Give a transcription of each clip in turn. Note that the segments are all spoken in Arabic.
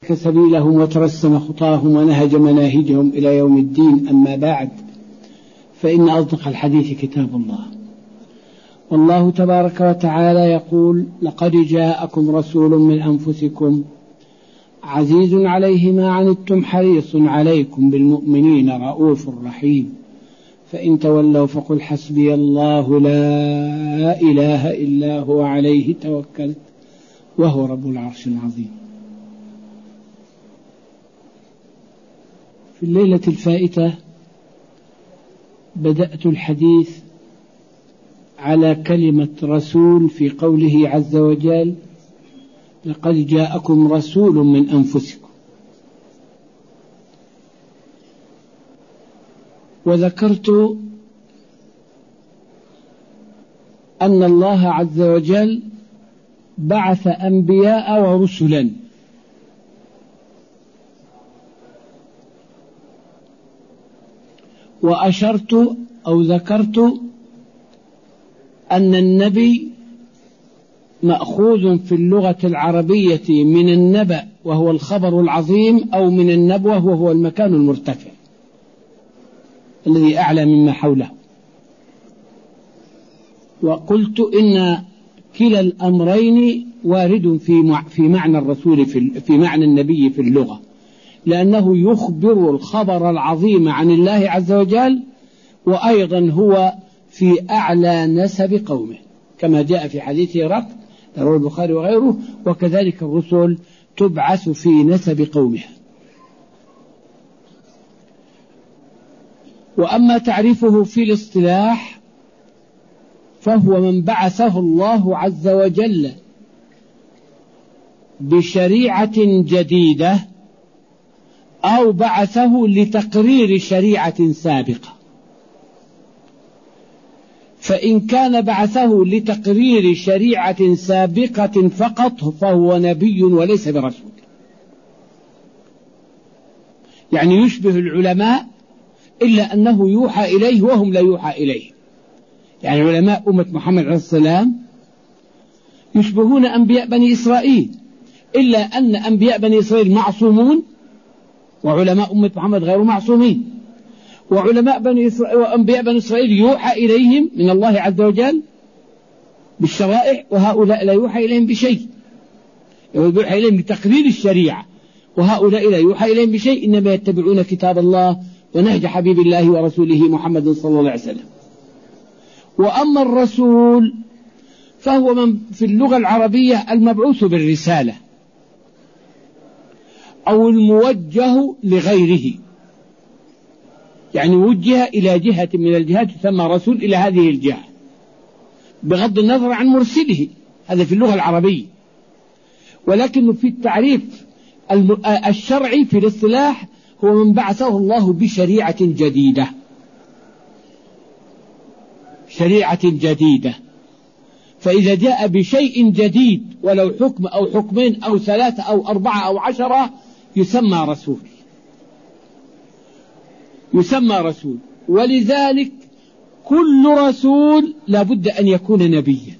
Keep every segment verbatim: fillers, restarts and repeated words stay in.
سبيلهم وترسم خطاهم ونهج مناهجهم إلى يوم الدين. أما بعد، فإن أصدق الحديث كتاب الله، والله تبارك وتعالى يقول: لقد جاءكم رسول من أنفسكم عزيز عليه ما عنتم حريص عليكم بالمؤمنين رؤوف رحيم، فإن تولوا فقل حسبي الله لا إله إلا هو عليه توكلت وهو رب العرش العظيم. في الليلة الفائتة بدأت الحديث على كلمة رسول في قوله عز وجل: لقد جاءكم رسول من أنفسكم، وذكرت أن الله عز وجل بعث أنبياء ورسلا، وأشرت أو ذكرت أن النبي مأخوذ في اللغة العربية من النبأ وهو الخبر العظيم، أو من النبوة وهو المكان المرتفع الذي أعلى مما حوله. وقلت إن كلا الأمرين وارد في في معنى الرسول في في معنى النبي في اللغة، لأنه يخبر الخبر العظيم عن الله عز وجل، وأيضا هو في أعلى نسب قومه كما جاء في حديث هرقل رواه البخاري وغيره. وكذلك الرسل تبعث في نسب قومها. وأما تعريفه في الاصطلاح فهو من بعثه الله عز وجل بشريعة جديدة أو بعثه لتقرير شريعة سابقة. فإن كان بعثه لتقرير شريعة سابقة فقط فهو نبي وليس برسول، يعني يشبه العلماء إلا أنه يوحى إليه وهم لا يوحى إليه. يعني علماء أمة محمد عليه السلام يشبهون أنبياء بني إسرائيل، إلا أن أنبياء بني إسرائيل معصومون وعلماء أمة محمد غير معصومين. وعلماء بني إسرائيل وأنبياء بني إسرائيل يوحى إليهم من الله عز وجل بالشرائع، وهؤلاء لا يوحى إليهم بشيء، يوحى إليهم بتقرير الشريعة، وهؤلاء لا يوحى إليهم بشيء، إنما يتبعون كتاب الله ونهج حبيب الله ورسوله محمد صلى الله عليه وسلم. وأما الرسول فهو من في اللغة العربية المبعوث بالرسالة أو الموجه لغيره، يعني وجه إلى جهة من الجهات يسمى رسول إلى هذه الجهة بغض النظر عن مرسله، هذا في اللغة العربية. ولكن في التعريف الشرعي في الاصطلاح هو من بعثه الله بشريعة جديدة، شريعة جديدة. فإذا جاء بشيء جديد ولو حكم أو حكمين أو ثلاثة أو أربعة أو عشرة يسمى رسول، يسمى رسول. ولذلك كل رسول لا بد أن يكون نبيا،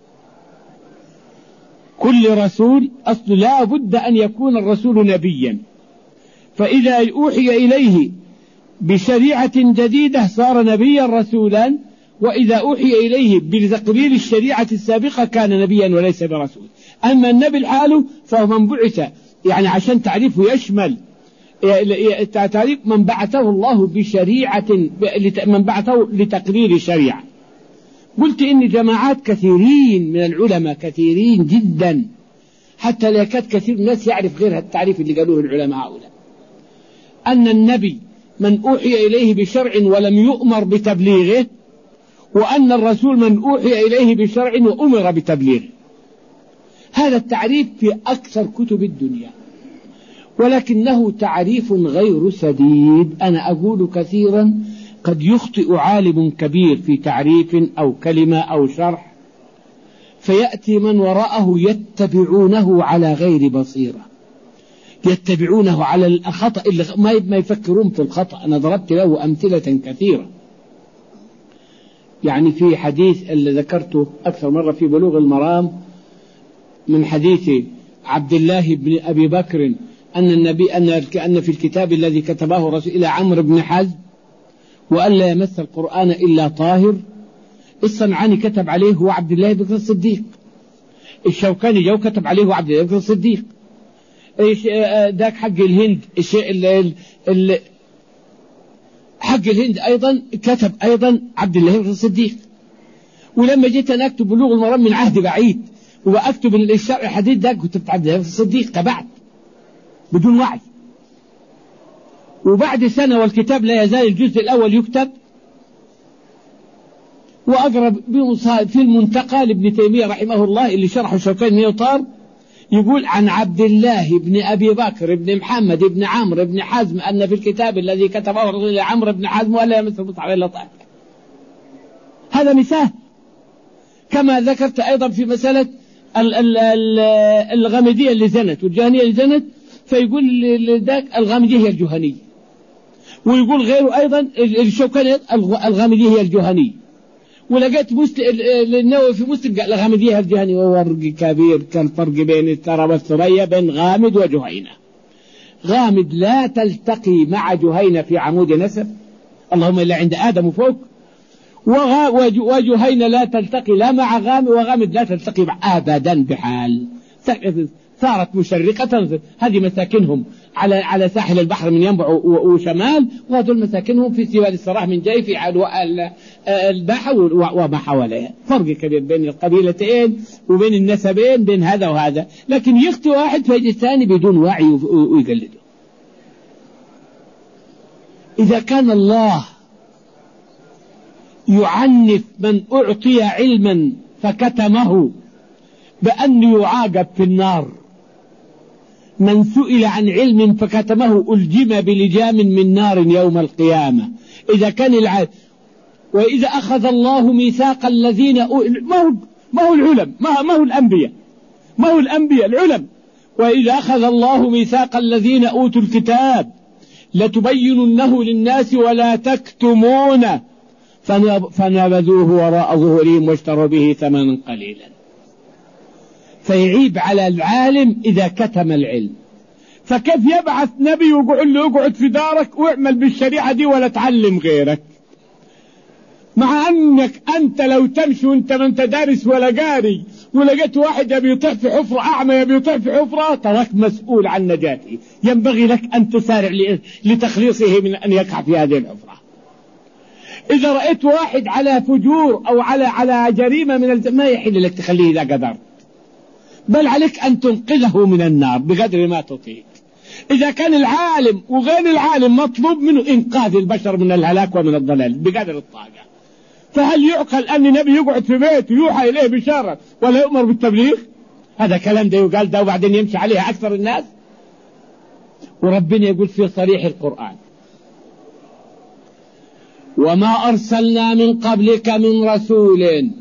كل رسول أصل لا بد أن يكون الرسول نبيا. فإذا أوحي إليه بشريعة جديدة صار نبيا رسولا، وإذا أوحي إليه بتقرير الشريعة السابقة كان نبيا وليس برسول. أما النبي الحال فهو من بعث، يعني عشان تعريفه يشمل تعريف من بعثه الله بشريعة، من بعثه لتقرير شريعة. قلت إن جماعات كثيرين من العلماء كثيرين جدا حتى لا يكاد كثير الناس يعرف غير التعريف اللي قالوه العلماء هؤلاء، أن النبي من أوحي إليه بشرع ولم يؤمر بتبليغه، وأن الرسول من أوحي إليه بشرع وأمر بتبليغه. هذا التعريف في أكثر كتب الدنيا، ولكنه تعريف غير سديد. أنا أقول كثيرا قد يخطئ عالم كبير في تعريف أو كلمة أو شرح، فيأتي من وراءه يتبعونه على غير بصيرة، يتبعونه على الخطأ اللي ما يفكرون في الخطأ. أنا ضربت له أمثلة كثيرة. يعني في حديث اللي ذكرته أكثر مرة في بلوغ المرام من حديث عبد الله بن أبي بكر أن النبي أن أن في الكتاب الذي كتبه الرسول إلى عمرو بن حزم وأن لا يمس القرآن إلا طاهر. الصنعاني كتب عليه هو عبد الله بن الصديق. الشوكاني جو كتب عليه هو عبد الله بن الصديق. ذاك حق الهند الشيء حق الهند أيضا كتب أيضا عبد الله بن الصديق. ولما جيت أنا أكتب بلوغ المرام من عهد بعيد وأكتب الشرع الحديث ذاك كتبت عبد الله بن الصديق تبعت بدون وعي. وبعد سنة والكتاب لا يزال الجزء الأول يكتب، وأقرب في المنتقى لابن تيمية رحمه الله اللي شرحه شوكاني نيوطار يقول عن عبد الله بن أبي بكر بن محمد بن عمرو بن حزم أن في الكتاب الذي كتبه الرسول لعمرو بن حزم ولا يمس المصحف إلا طاهر. هذا مثال. كما ذكرت أيضا في مسألة الغامدية اللي زنت والجهنية اللي زنت، فيقول ذاك الغامدية هي الجهنية، ويقول غيره أيضا الشوكاني الغامدية هي الجهنية. ولقيت النووي في مسلم قال الغامدية هي الجهنية، وهو فرق كبير كان فرق بين الثرى والثريا بين غامد وجهينة. غامد لا تلتقي مع جهينة في عمود نسب اللهم إلا عند آدم فوق، وجهينة لا تلتقي لا مع غامد، وغامد لا تلتقي مع أبدا بحال. صارت مشرقة. هذه مساكنهم على على ساحل البحر من ينبع وشمال، وهذول مساكنهم في سواد الصراح من جاي في البحر وما حواليها. فرق كبير بين القبيلتين وبين النسبين بين هذا وهذا، لكن يخطئ واحد فيجي الثاني بدون وعي ويقلده. إذا كان الله يعنف من أعطي علما فكتمه بأن يعاقب في النار، من سئل عن علم فكتمه ألجم بلجام من نار يوم القيامة. إذا كان العلم، وإذا أخذ الله ميثاق الذين ما هو ما هو العلم ما, ما هو الأنبياء ما هو الأنبياء العلم. وإذا أخذ الله ميثاق الذين أوتوا الكتاب لتبيننه للناس ولا تكتمونه فنبذوه وراء ظهورهم واشتروا به ثمنا قليلا. فيعيب على العالم إذا كتم العلم. فكيف يبعث نبي ويقول له اقعد في دارك واعمل بالشريعة دي ولا تعلم غيرك، مع أنك أنت لو تمشي وانت ما انت دارس ولا قاري ولقيت واحد يبي يطيح في حفرة، أعمى يبي يطيح في حفرة، تراك مسؤول عن نجاته، ينبغي لك أن تسارع لتخليصه من أن يقع في هذه الحفرة. إذا رأيت واحد على فجور أو على على جريمة من الز... ما يحل لك تخليه إذا قدرت، بل عليك أن تنقذه من النار بقدر ما تطيق. إذا كان العالم وغير العالم مطلوب منه إنقاذ البشر من الهلاك ومن الضلال بقدر الطاقة، فهل يعقل أن النبي يقعد في بيت ويوحى إليه بشارة ولا يؤمر بالتبليغ؟ هذا كلام ده يقال ده وبعدين يمشي عليها أكثر الناس. وربنا يقول في صريح القرآن وما أرسلنا من قبلك من رسول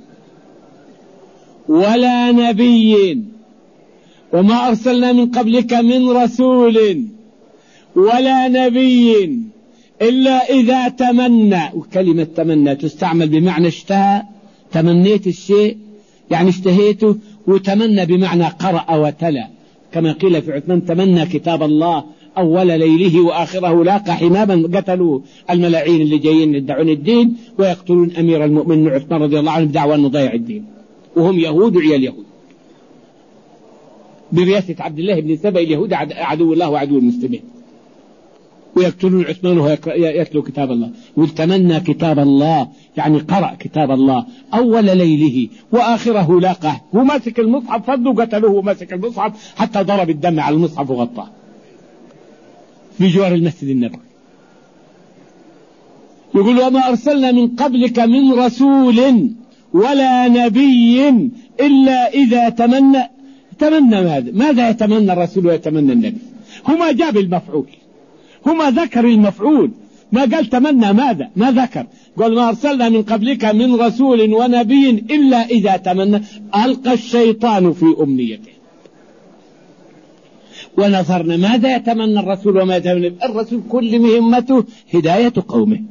ولا نبي وما أرسلنا من قبلك من رسول ولا نبي إلا إذا تمنى. وكلمة تمنى تستعمل بمعنى اشتهى، تمنيت الشيء يعني اشتهيته، وتمنى بمعنى قرأ وتلا، كما قيل في عثمان تمنى كتاب الله أول ليله وآخره لاقى حماما. قتلوا الملاعين اللي جايين يدعون الدين ويقتلون أمير المؤمنين عثمان رضي الله عنه بدعوى أنه ضيع الدين، وهم يهود وعيال يهود برئاسة عبد الله بن سبأ اليهود عدو الله وعدو المسلمين، ويقتلون عثمان وهو يتلو كتاب الله. وتمنى كتاب الله يعني قرأ كتاب الله أول ليله وآخره لاقاه. هو ماسك المصحف فضوا قتلوه وماسك المصحف حتى ضرب الدم على المصحف وغطاه بجوار المسجد النبوي. يقول وما أرسلنا من قبلك من رسول ولا نبي إلا إذا تمنى. تمنى ماذا؟ ماذا يتمنى الرسول ويتمنى النبي؟ هما جاب المفعول، هما ذكر المفعول، ما قال تمنى ماذا؟ ما ذكر. قال ما أرسلنا من قبلك من رسول ونبي إلا إذا تمنى ألقى الشيطان في أمنيته. ونظرنا ماذا يتمنى الرسول وما يتمنى الرسول؟ كل مهمته هداية قومه،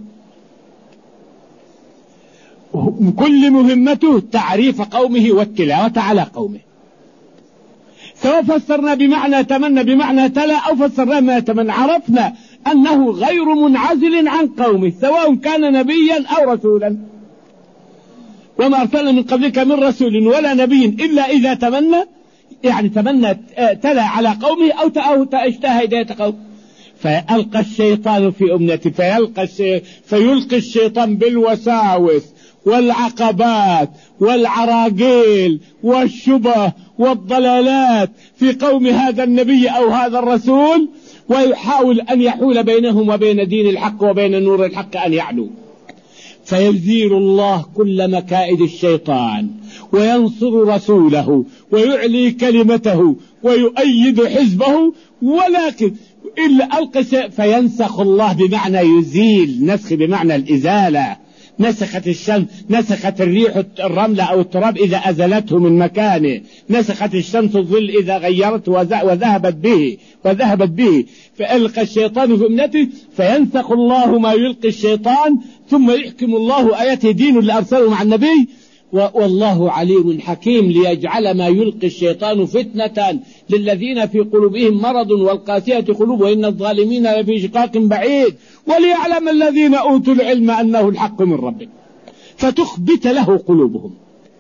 كل مهمته تعريف قومه والتلاوة على قومه. سواء فسرنا بمعنى تمنى بمعنى تلا أو فسرنا ما يتمنى، عرفنا أنه غير منعزل عن قومه سواء كان نبيا أو رسولا. وما أرسلنا من قبلك من رسول ولا نبي إلا إذا تمنى، يعني تمنى تلا على قومه أو اشتهى هداية قومه. فيلقى الشيطان في أمنته فيلقى الشي... فيلقي الشيطان بالوساوس والعقبات والعراقيل والشبه والضلالات في قوم هذا النبي أو هذا الرسول، ويحاول أن يحول بينهم وبين دين الحق وبين نور الحق أن يعلو. فيزيل الله كل مكائد الشيطان وينصر رسوله ويعلي كلمته ويؤيد حزبه، ولكن إلا ألقى فينسخ الله بمعنى يزيل، نسخ بمعنى الإزالة. نسخت الشمس، نسخت الريح الرمل أو التراب إذا أزلته من مكانه، نسخت الشمس الظل إذا غيرته وذهبت به وذهبت به فألقى الشيطان في أمنته فينسخ الله ما يلقي الشيطان ثم يحكم الله آياته دين اللي أرسله مع النبي. والله عليم حكيم ليجعل ما يلقي الشيطان فتنة للذين في قلوبهم مرض والقاسية قلوب وإن الظالمين لفي شقاق بعيد وليعلم الذين أوتوا العلم أنه الحق من ربك فتخبت له قلوبهم.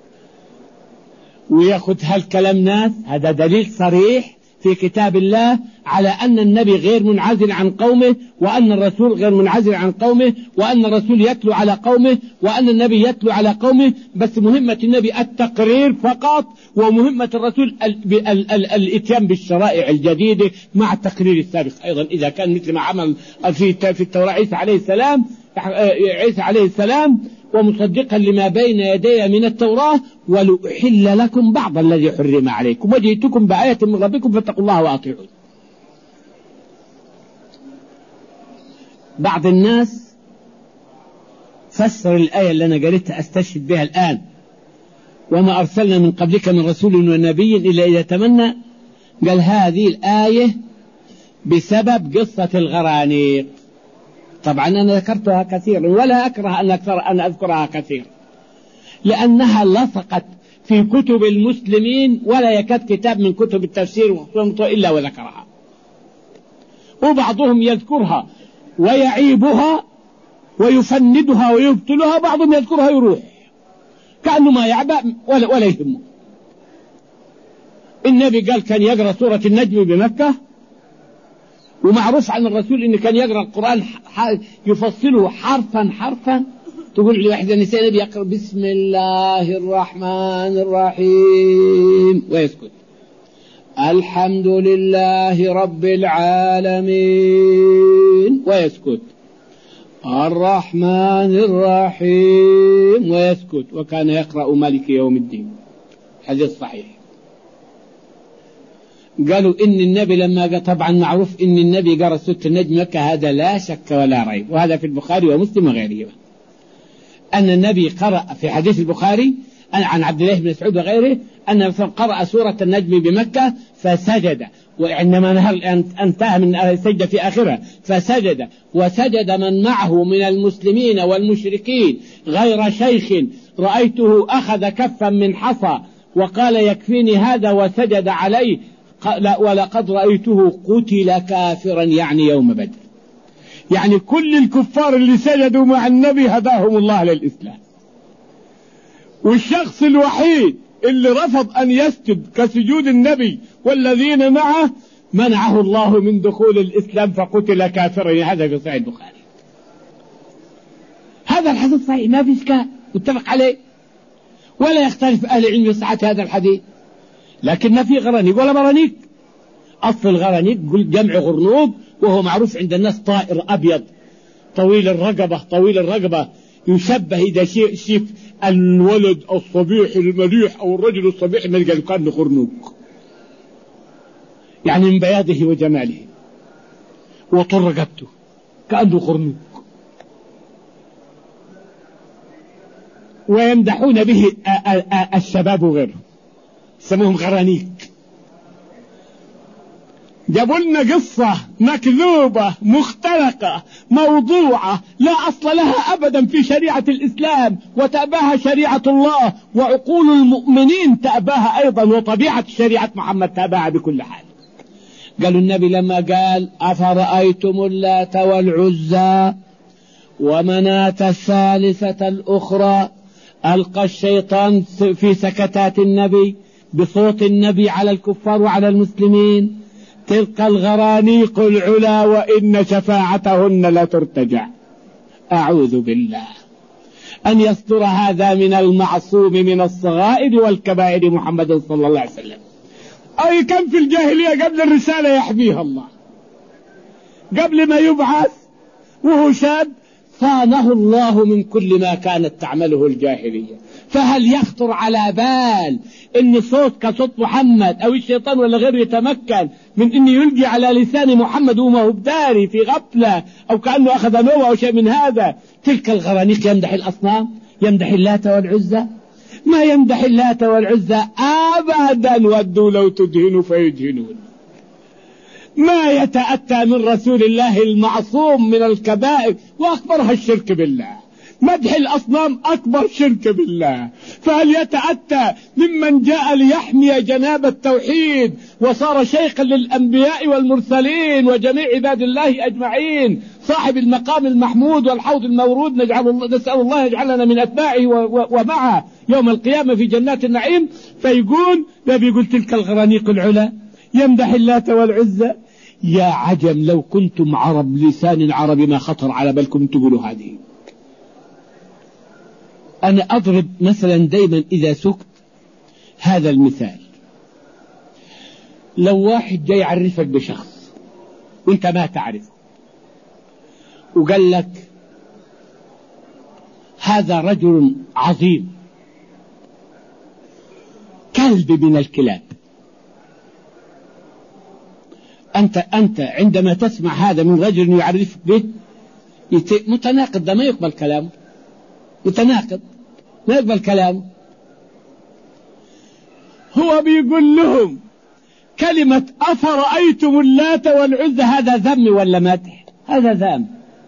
ويأخذ هالكلام ناس، هذا دليل صريح في كتاب الله على أن النبي غير منعزل عن قومه، وأن الرسول غير منعزل عن قومه، وأن الرسول يتلو على قومه، وأن النبي يتلو على قومه. بس مهمة النبي التقرير فقط، ومهمة الرسول الاتيان بالشرائع الجديدة مع التقرير السابق أيضا إذا كان مثل ما عمل في في التوراة عيسى عليه السلام عيسى عليه السلام ومصدقا لما بين يدي من التوراة ولأحل لكم بعض الذي حرم عليكم وجئتكم بآية من ربكم فاتقوا الله وأطيعون. بعض الناس فسر الآية اللي أنا قريتها أستشهد بها الآن، وما أرسلنا من قبلك من رسول ونبي إلا إذا تمنى، قال هذه الآية بسبب قصة الغرانيق. طبعا أنا ذكرتها كثيرا ولا أكره أن, أكثر أن أذكرها كثيرا، لأنها لصقت في كتب المسلمين ولا يكاد كتاب من كتب التفسير إلا وذكرها، وبعضهم يذكرها ويعيبها ويفندها ويبطلها، بعضهم يذكرها يروح كأنه ما يعبأ ولا, ولا يهمه. النبي قال كان يقرأ سورة النجم بمكة، ومعروف عن الرسول إنه كان يقرأ القرآن يفصله حرفا حرفا. تقول لي واحدة نساء النبي يقرأ بسم الله الرحمن الرحيم ويسكت، الحمد لله رب العالمين ويسكت، الرحمن الرحيم ويسكت، وكان يقرأ مالك يوم الدين. حديث صحيح. قالوا إن النبي لما طبعا معروف إن النبي قرأ سورة النجم مكة، هذا لا شك ولا ريب، وهذا في البخاري ومسلم وغيره، أن النبي قرأ في حديث البخاري عن عبد الله بن مسعود وغيره أن قرأ سورة النجم بمكة فسجد، وعندما انتهى من السجدة في آخرها فسجد، وسجد من معه من المسلمين والمشركين غير شيخ رأيته أخذ كفا من حصى وقال يكفيني هذا وسجد عليه، ولقد رأيته قتل كافرا، يعني يوم بدر. يعني كل الكفار اللي سجدوا مع النبي هداهم الله للإسلام، والشخص الوحيد اللي رفض أن يسجد كسجود النبي والذين معه منعه الله من دخول الإسلام فقتل كافرا. هذا في صحيح البخاري. هذا الحديث صحيح ما في إشكال، متفق عليه ولا يختلف أهل العلم في صحة هذا الحديث. لكن ما في غرانيق ولا برانيق. أصل الغرانيق جمع غرنوق، وهو معروف عند الناس طائر أبيض طويل الرقبة طويل الرقبة يشبه إذا شيف الولد الصبيح المليح أو الرجل الصبيح ما قال كأنه غرنوق، يعني من بياضه وجماله وطر رقبته كأنه غرنوق، ويمدحون به الشباب وغيره، سموهم غرانيق. جابوا لنا قصة مكذوبة مختلقة موضوعة لا أصل لها أبدا في شريعة الإسلام، وتأباها شريعة الله، وعقول المؤمنين تأباها أيضا، وطبيعة شريعة محمد تأباها بكل حال. قالوا النبي لما قال أفرأيتم اللات والعزى ومناة الثالثة الأخرى، ألقى الشيطان في سكتات النبي بصوت النبي على الكفار وعلى المسلمين: تلك الغرانيق العلا وإن شفاعتهن لا ترتجع. أعوذ بالله أن يصدر هذا من المعصوم من الصغائر والكبائر محمد صلى الله عليه وسلم. أي كم في الجاهلية قبل الرسالة يحميها الله، قبل ما يبعث وهو شاب صانه الله من كل ما كانت تعمله الجاهلية. فهل يخطر على بال ان صوت كصوت محمد او الشيطان ولا غيره يتمكن من ان يلقي على لسان محمد وما هو بداري في غفلة او كأنه اخذ نوى او شيء من هذا؟ تلك الغرانيق يمدح الاصنام، يمدح اللات والعزى؟ ما يمدح اللات والعزى ابدا، ودوا لو تدهنوا فيدهنون. ما يتأتى من رسول الله المعصوم من الكبائر، واكبرها الشرك بالله. مدح الأصنام أكبر شرك بالله. فهل يتأتى ممن جاء ليحمي جناب التوحيد وصار شيخا للأنبياء والمرسلين وجميع عباد الله أجمعين، صاحب المقام المحمود والحوض المورود، نجعل نسأل الله يجعلنا من أتباعه ومعه يوم القيامة في جنات النعيم، فيقول لا بيقول تلك الغرانيق العلا، يمدح اللات والعزى. يا عجم لو كنتم عرب لسان عربي ما خطر على بالكم تقولوا هذه. أنا أضرب مثلا دايما إذا سكت هذا المثال: لو واحد جاي يعرفك بشخص وانت ما تعرفه وقال لك هذا رجل عظيم كلب من الكلاب، أنت أنت عندما تسمع هذا من رجل يعرفك به متناقض، ده ما يقبل كلامه، متناقض ما يقبل كلامه. هو بيقول لهم كلمة أفرأيتم اللات والعزى، هذا ذم ولا مدح؟ هذا ذم.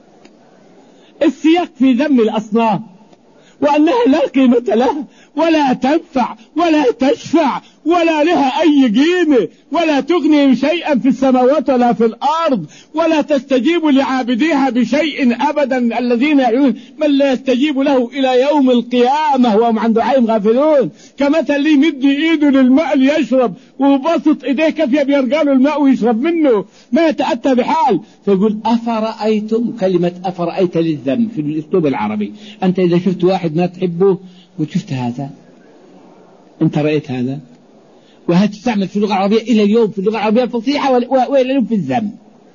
السياق في ذم الأصنام وأنها لا قيمة لها ولا تنفع ولا تشفع ولا لها أي قيمة ولا تغني شيئا في السماوات ولا في الأرض ولا تستجيب لعابديها بشيء أبدا، الذين يعون من لا يستجيب له إلى يوم القيامة وهم عن دعائهم غافلون، كمثل لي مد إيده للماء ليشرب وبسط إيديه كفيه بيرقاله الماء ويشرب منه، ما يتأتى بحال. فيقول أفرأيتم، كلمة أفرأيت للذم في الأسلوب العربي. أنت إذا شفت واحد ما تحبه وشفت هذا، أنت رأيت هذا، وهذا تستعمل في اللغة العربية إلى اليوم، في اللغة العربية الفصيحة وإلى اليوم في الذم.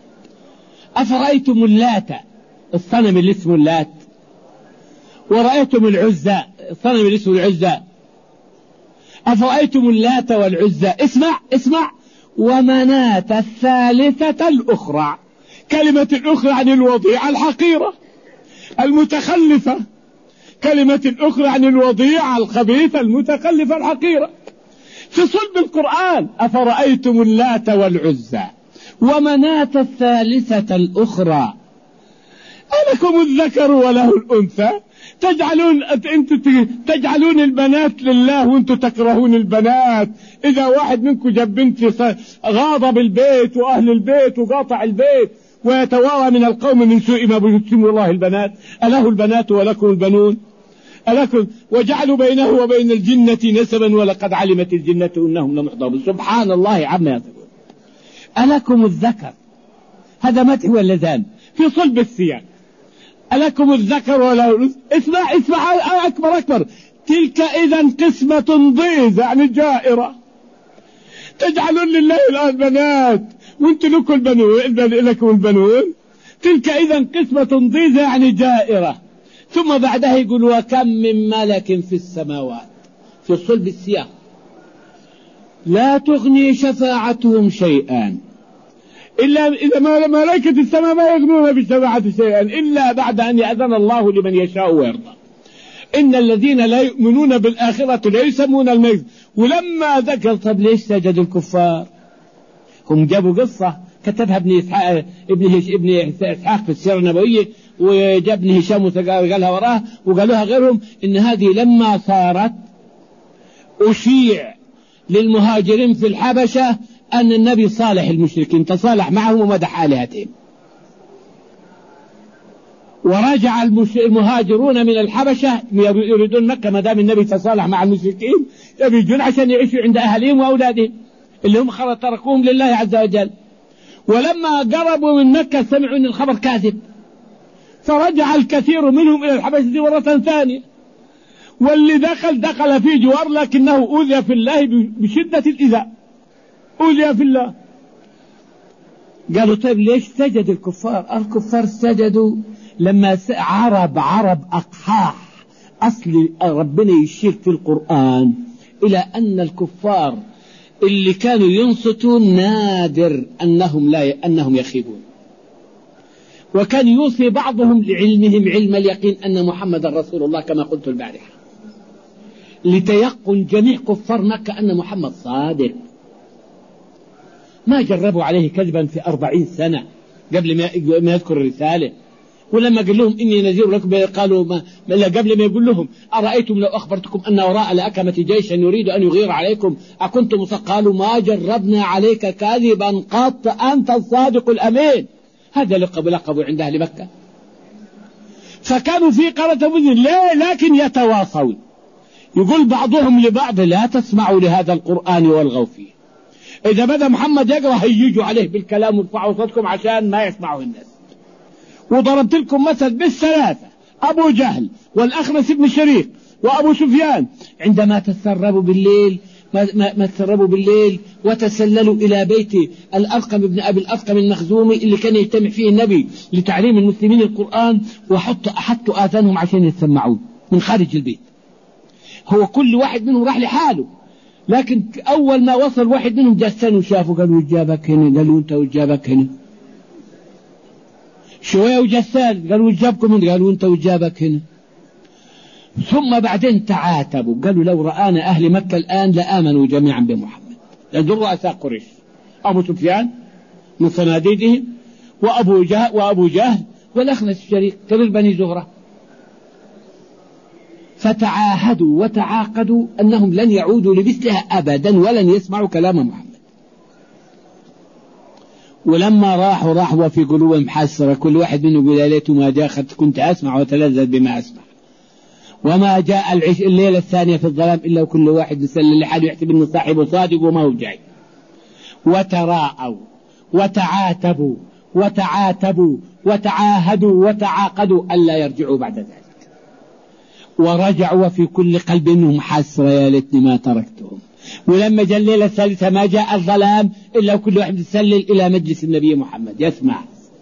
أفرأيتم اللات، الصنم اللي اسمه اللات، ورأيتم العزى، الصنم اللي اسمه العزى. أفرأيتم اللات والعزى، اسمع اسمع، ومناة الثالثة الأخرى. كلمة الأخرى عن الوضيعة الحقيرة المتخلفة، كلمة الأخرى عن الوضيعة الخبيثة المتخلفة الحقيرة في صلب القرآن. أفرأيتم اللات والعزى ومناة الثالثة الأخرى ألكم الذكر وله الأنثى؟ تجعلون أنت تجعلون البنات لله وأنتم تكرهون البنات. إذا واحد منكم جاب بنت غاضب البيت وأهل البيت وقاطع البيت ويتوارى من القوم من سوء ما بيجتم الله البنات، أله البنات ولكم البنون؟ ألكم وجعلوا بينه وبين الجنة نسبا ولقد علمت الجنة إنهم لمحضرون. سبحان الله عما يصفون. ألكم الذكر، هذا مدح ولا ذم في صلب السياق؟ ألكم الذكر ولا؟ اسمع اسمع أكبر أكبر، تلك إذا قسمة ضيزى يعني جائرة. تجعلون لله البنات وانتم لكم البنون، لكم البنون. تلك إذا قسمة ضيزى يعني جائرة. ثم بعدها يقول وكم من ملك في السماوات، في صلب السياق، لا تغني شفاعتهم شيئا إلا إذا ما ملائكة السماء ما يغنون بشفاعة شيئا إلا بعد أن يأذن الله لمن يشاء ويرضى. إن الذين لا يؤمنون بالآخرة لا يسمون الميت. ولما ذكر طب ليش سجد الكفار؟ هم جابوا قصة كتبها ابن إسحاق ابن ابن إسحاق في السيرة النبوية، وجاب ابن هشام وقالها وراه وقالوها غيرهم، إن هذه لما صارت أشيع للمهاجرين في الحبشة أن النبي صالح المشركين، تصالح معهم ومدح آلهتهم، ورجع المهاجرون من الحبشة يريدون مكة ما دام النبي تصالح مع المشركين يريدون عشان يعيشوا عند أهلهم وأولادهم اللي هم تركوهم لله عز وجل. ولما قربوا من مكة سمعوا أن الخبر كاذب، فرجع الكثير منهم إلى الحبشة مرة ثانية، واللي دخل دخل في جوار لكنه أوذي في الله بشدة الإذى، أوذي في الله. قالوا طيب ليش سجد الكفار؟ الكفار سجدوا لما عرب عرب أقحاح. أصل ربنا يشير في القرآن إلى أن الكفار اللي كانوا ينصتون نادر أنهم لا أنهم يخيبون، وكان يوصي بعضهم لعلمهم علم اليقين أن محمد رسول الله كما قلت البارحة، لتيقن جميع كفار مكة أن محمد صادق. ما جربوا عليه كذبا في أربعين سنة قبل ما يذكر الرسالة. ولما قال لهم إني نذير لكم قالوا ما قبل ما يقول لهم أرأيتم لو أخبرتكم أن وراء لأكمة جيشا يريد أن يغير عليكم أكنتم قالوا ما جربنا عليك كذبا قط أنت الصادق الأمين. هذا لقب لقبوا عند أهل مكة. فكانوا في قرة بذن لا لكن يتواصون، يقول بعضهم لبعض لا تسمعوا لهذا القرآن والغوا فيه، إذا بدأ محمد يقرأ هيجوا عليه بالكلام وارفعوا صوتكم عشان ما يسمعوا الناس. وضربت لكم مثل بالثلاثة، أبو جهل والأخنس بن شريك وأبو سفيان عندما تسربوا بالليل ما, ما, ما تسربوا بالليل وتسللوا إلى بيت الأرقم ابن أبي الأرقم المخزومي اللي كان يجتمع فيه النبي لتعليم المسلمين القرآن، وحطوا أحطوا آذانهم عشان يسمعون من خارج البيت. هو كل واحد منهم راح لحاله، لكن أول ما وصل واحد منهم جسن وشافوا قالوا وجابك هنا، قالوا أنت وجابك هنا. شوية وجسال قالوا وجابكم هنا، قالوا أنت وجابك هنا. ثم بعدين تعاتبوا قالوا لو رآنا أهل مكة الآن لآمنوا جميعا بمحمد. لدول رؤساء قريش أبو سفيان من صناديدهم وأبو جهل وأبو جهل والأخنس الشريك كبير بني زهرة. فتعاهدوا وتعاقدوا أنهم لن يعودوا لمثلها أبدا ولن يسمعوا كلام محمد. ولما راحوا راحوا وفي قلوبهم حسرة، كل واحد منهم يقول يا ليت ما جاء كنت أسمع وتلذذ بما أسمع. وما جاء العش الليلة الثانية في الظلام إلا كل واحد يسلل لحاله يحسب أنه صاحبه صادق وما هو جاي. وتراءوا وتعاتبوا وتعاتبوا وتعاهدوا وتعاقدوا ألا يرجعوا بعد ذلك، ورجعوا في كل قلب منهم حسرة يا ليتني ما تركتهم. ولما جاء الليلة الثالثة ما جاء الظلام إلا كل واحد يسلل إلى مجلس النبي محمد يسمع.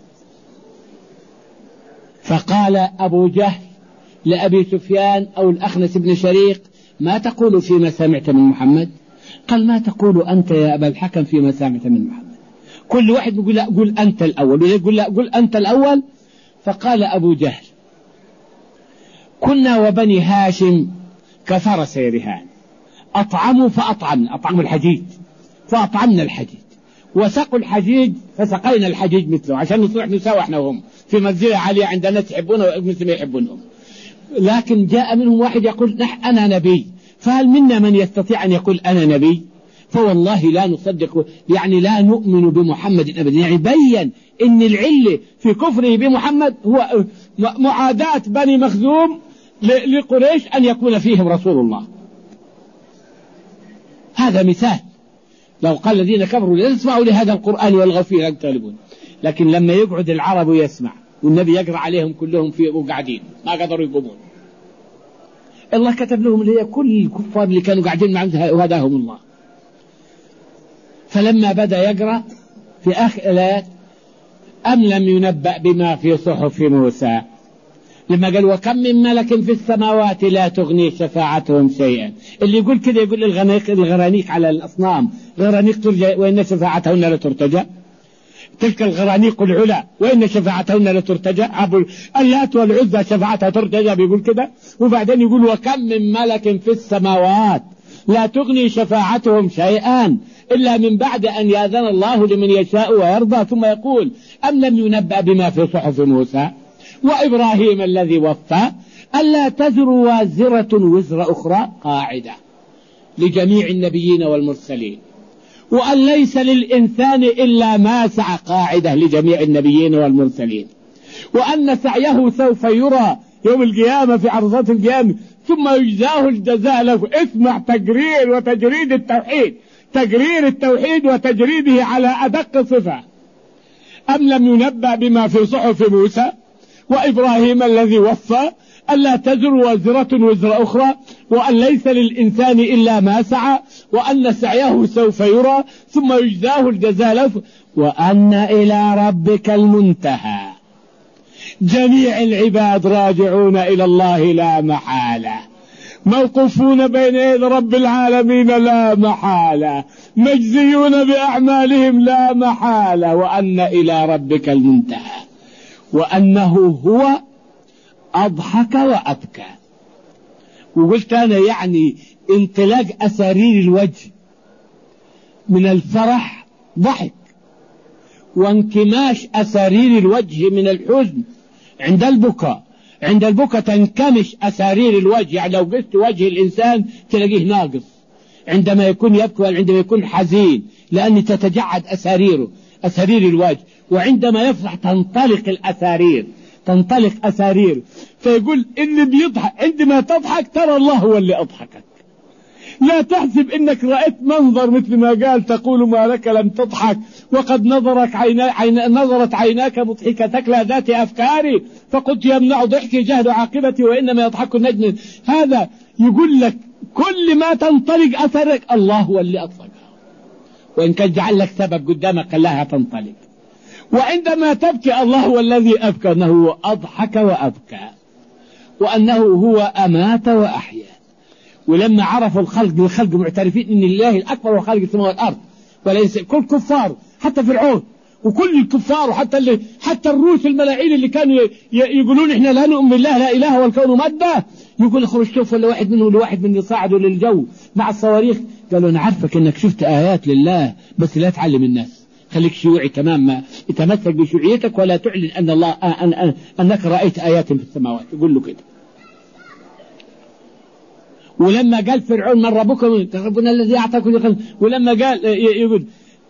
فقال أبو جهل لأبي سفيان أو الأخنس بن شريق ما تقول فيما سمعت من محمد؟ قال ما تقول أنت يا أبا الحكم فيما سمعت من محمد؟ كل واحد يقول لا قل أنت الأول، ويقول لا قل أنت الأول. فقال أبو جهل كنا وبني هاشم كفرس رهان، أطعموا فأطعمنا، أطعموا الحجيج فأطعمنا الحجيج، وسقوا الحجيج فسقينا الحجيج مثله، عشان نصبح نساوي احنا وهم في منزلة عالية عند الناس يحبونه والمسلمين يحبونهم. لكن جاء منهم واحد يقول نح أنا نبي، فهل منا من يستطيع أن يقول أنا نبي؟ فوالله لا نصدق، يعني لا نؤمن بمحمد أبدا. يعني بين إن العلة في كفره بمحمد هو معاداة بني مخزوم لقريش أن يكون فيهم رسول الله. هذا مثال، لو قال الذين كفروا لا تسمعوا لهذا القرآن والغوا فيه لتغلبون. لكن لما يقعد العرب يسمع والنبي يقرأ عليهم كلهم في قاعدين ما قدروا يقومون. الله كتب لهم اللي كل الكفار اللي كانوا قاعدين معهم وهداهم الله. فلما بدأ يقرأ في آخر الآيات أم لم ينبأ بما في صحف موسى، لما قال وكم من ملك في السماوات لا تغني شفاعتهم شيئا. اللي يقول كده يقول الغرانيق الغرانيق على الأصنام غرانيق ترجى وإن شفاعتهن لترتجى، تلك الغرانيق العلا وإن شفاعتهن لترتجى، أبو اللات والعزى شفاعتها ترتجى بيقول كده. وبعدين يقول وكم من ملك في السماوات لا تغني شفاعتهم شيئا إلا من بعد أن يأذن الله لمن يشاء ويرضى. ثم يقول أم لم ينبأ بما في صحف موسى وإبراهيم الذي وفى ألا تزر وازرة وزر أخرى، قاعدة لجميع النبيين والمرسلين، وأن ليس للإنسان إلا ما سعى، قاعدة لجميع النبيين والمرسلين، وأن سعيه سوف يرى يوم القيامة في عرصات القيامة ثم يجزاه الجزاء له. اسمع تقرير وتجريد التوحيد، تقرير التوحيد وتجريده على أدق صفة. أم لم ينبأ بما في صحف موسى وإبراهيم الذي وفى ألا تزر وازرة وزر أخرى، وأن ليس للإنسان إلا ما سعى، وأن سعيه سوف يرى ثم يجزاه الجزاء له، وأن إلى ربك المنتهى. جميع العباد راجعون إلى الله لا محالة، موقوفون بين يدي رب العالمين لا محالة، مجزيون بأعمالهم لا محالة، وأن إلى ربك المنتهى، وأنه هو أضحك وأبكى. وقلت أنا يعني انطلاق أسارير الوجه من الفرح ضحك، وانكماش أسارير الوجه من الحزن عند البكاء. عند البكاء تنكمش أسارير الوجه، يعني لو قست وجه الإنسان تلاقيه ناقص عندما يكون يبكي وعندما يكون حزين، لأن تتجعد أساريره أسارير الوجه، وعندما يفرح تنطلق الأسارير تنطلق أسارير. فيقول اللي بيضحك عندما تضحك ترى الله هو اللي أضحكك، لا تحسب إنك رأيت منظر مثل ما قال تقول ما لك لم تضحك وقد نظرك عينا عين نظرت عيناك مضحكتك لا ذات أفكاري فقلت يمنع ضحكي جهد عاقبتي وإنما يضحك النجم. هذا يقول لك كل ما تنطلق أثرك الله هو اللي أضحكها، وإن كان جعل لك سبب قدامك خلاها تنطلق. وعندما تبكي الله هو الذي أبكى، أنه هو أضحك وأبكى، وأنه هو أمات وأحيا. ولما عرفوا الخلق الخلق معترفين إن الله الأكبر وخالق السماوات والأرض، وليس كل كفار حتى فرعون وكل الكفار وحتى اللي حتى الروس الملاعين اللي كانوا يقولون إحنا لا نؤمن بالله لا إله والكون مادة، يقول اخرج شوف ولا واحد منهم لواحد من يصعدوا للجو مع الصواريخ. قالوا أنا عارفك إنك شفت آيات لله بس لا تعلم الناس، خليك شيوعي تمام، ما يتمسك بشيوعيتك ولا تعلن أن الله أن أن أنك رأيت آيات في السماوات. يقول له كده. ولما قال فرعون من ربكم ربنا الذي أعطاكم، ولما قال يقول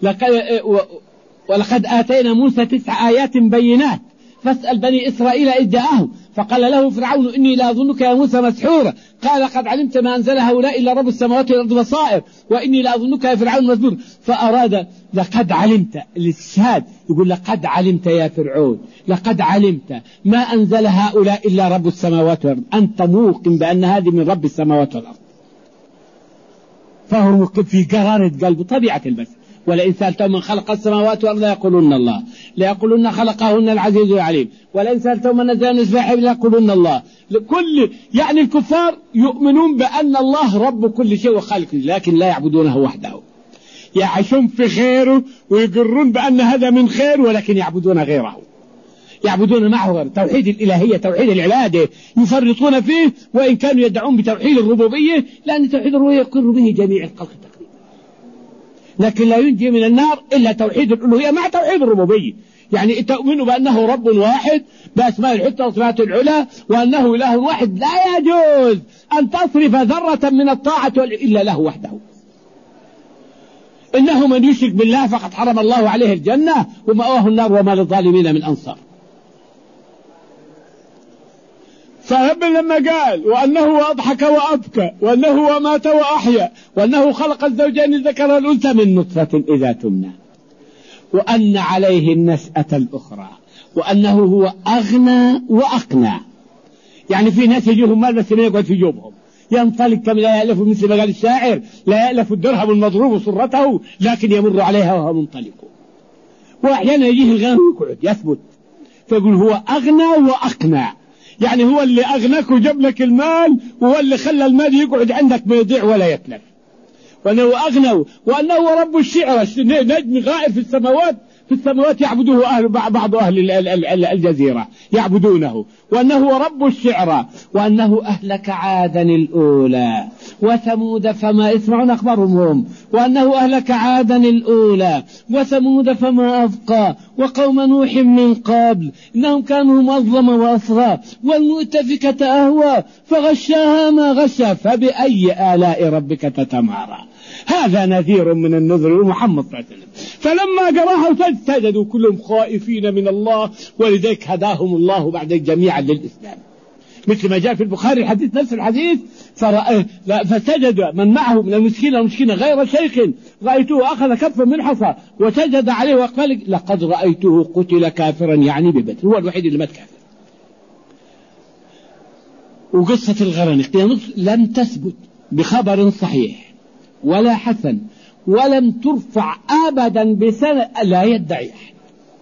ولقد آتينا موسى تسع آيات بينات فاسأل بني إسرائيل إذ جاءهم فقال له فرعون إني لا أظنك يا موسى مسحورا قال قد علمت ما أنزل هؤلاء إلا رب السماوات والأرض بصائر وإني لا أظنك يا فرعون مسحورا. فأراد لقد علمت الاستشهاد، يقول لقد علمت يا فرعون لقد علمت ما أنزل هؤلاء إلا رب السماوات والأرض، أنت موقن بأن هذه من رب السماوات والأرض. فهو في قرارة قلب طبيعة البشر. ولئن سألتهم من خلق السماوات والأرض يقولون الله ليقولون خلقهن العزيز العليم، ولئن سألتهم من نزل من السماء ليقولون الله. كل يعني الكفار يؤمنون بأن الله رب كل شيء وخالق، لكن لا يعبدونه وحده، يعيشون في خيره ويقرون بأن هذا من خير، ولكن يعبدون غيره، يعبدون معه غيره. توحيد الإلهية توحيد العبادة يفرطون فيه، وإن كانوا يدعون بتوحيد الربوبية، لأن توحيد الربوبية يقر به جميع الخلق تقريبا، لكن لا ينجي من النار إلا توحيد الألوهية مع توحيد الربوبية. يعني تؤمنوا بأنه رب واحد بأسماء الحسنى وصفاته العلى، وأنه إله واحد، لا يجوز أن تصرف ذرة من الطاعة إلا له وحده. إنه من يشرك بالله فقد حرم الله عليه الجنة ومأواه النار وما للظالمين من أنصار. فرب لما قال وأنه أضحك وأبكى وأنه مات وأحيا وأنه خلق الزوجين الذكر والأنثى من نطفة إذا تمنى، وأن عليه النشأة الأخرى، وأنه هو أغنى وأقنى. يعني في ناس يجيهم مال بس ما يقعد في جوبهم، ينطلق كما لا يألف، مثل ما قال الشاعر لا يألف الدرهم المضروب صرته لكن يمر عليها وهو منطلق. وأحيانا يجيه الغنى ويقعد يثبت، فيقول هو أغنى وأقنى، يعني هو اللي أغناك وجاب لك المال، وهو اللي خلى المال يقعد عندك ما يضيع ولا يتلف. وأنه أغنى، وأنه رب الشعر، نجم غائر في السماوات في السماوات يعبده أهل بعض أهل الجزيرة يعبدونه، وأنه هو رب الشعرى، وأنه أهلك عادا الأولى وثمود فما يسمعون أخبارهم هم، وأنه أهلك عادا الأولى وثمود فما أبقى وقوم نوح من قبل إنهم كانوا هم أظلم وأصغى والمؤتفكة أهوى فغشاها ما غشى فبأي آلاء ربك تتمارى. هذا نذير من النذر محمد صلى الله عليه وسلم. فلما قراها سجدوا كلهم خائفين من الله، ولذلك هداهم الله بعد جميعا للإسلام، مثل ما جاء في البخاري الحديث نفس الحديث. فسجد من معه من المسكين والمسكين غير شيخ رأيته أخذ كفا من حصى وسجد عليه وقال لقد رأيته قتل كافرا، يعني ببدر، هو الوحيد اللي مات كافر. وقصة الغرنق لم تثبت بخبر صحيح ولا حسن، ولم ترفع أبدا بسند. لا يدعي أحد،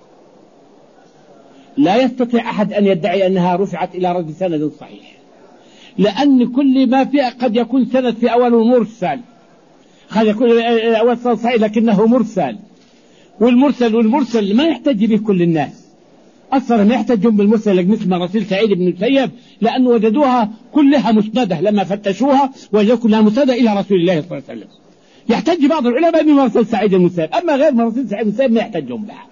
لا يستطيع أحد أن يدعي أنها رفعت إلى رد سند صحيح، لأن كل ما فيه قد يكون سند في أوله مرسل، قد يكون أول سند صحيح لكنه مرسل، والمرسل والمرسل ما يحتج به كل الناس. أكثر ما يحتجون بالمرسل مثل مراسيل سعيد بن المسيب، لأن وجدوها كلها مسندة لما فتشوها وجدوا كلها مسندة إلى رسول الله صلى الله عليه وسلم. يحتج بعض العلماء بمراسيل سعيد بن المسيب، أما غير مراسيل سعيد بن المسيب ما يحتجون بها.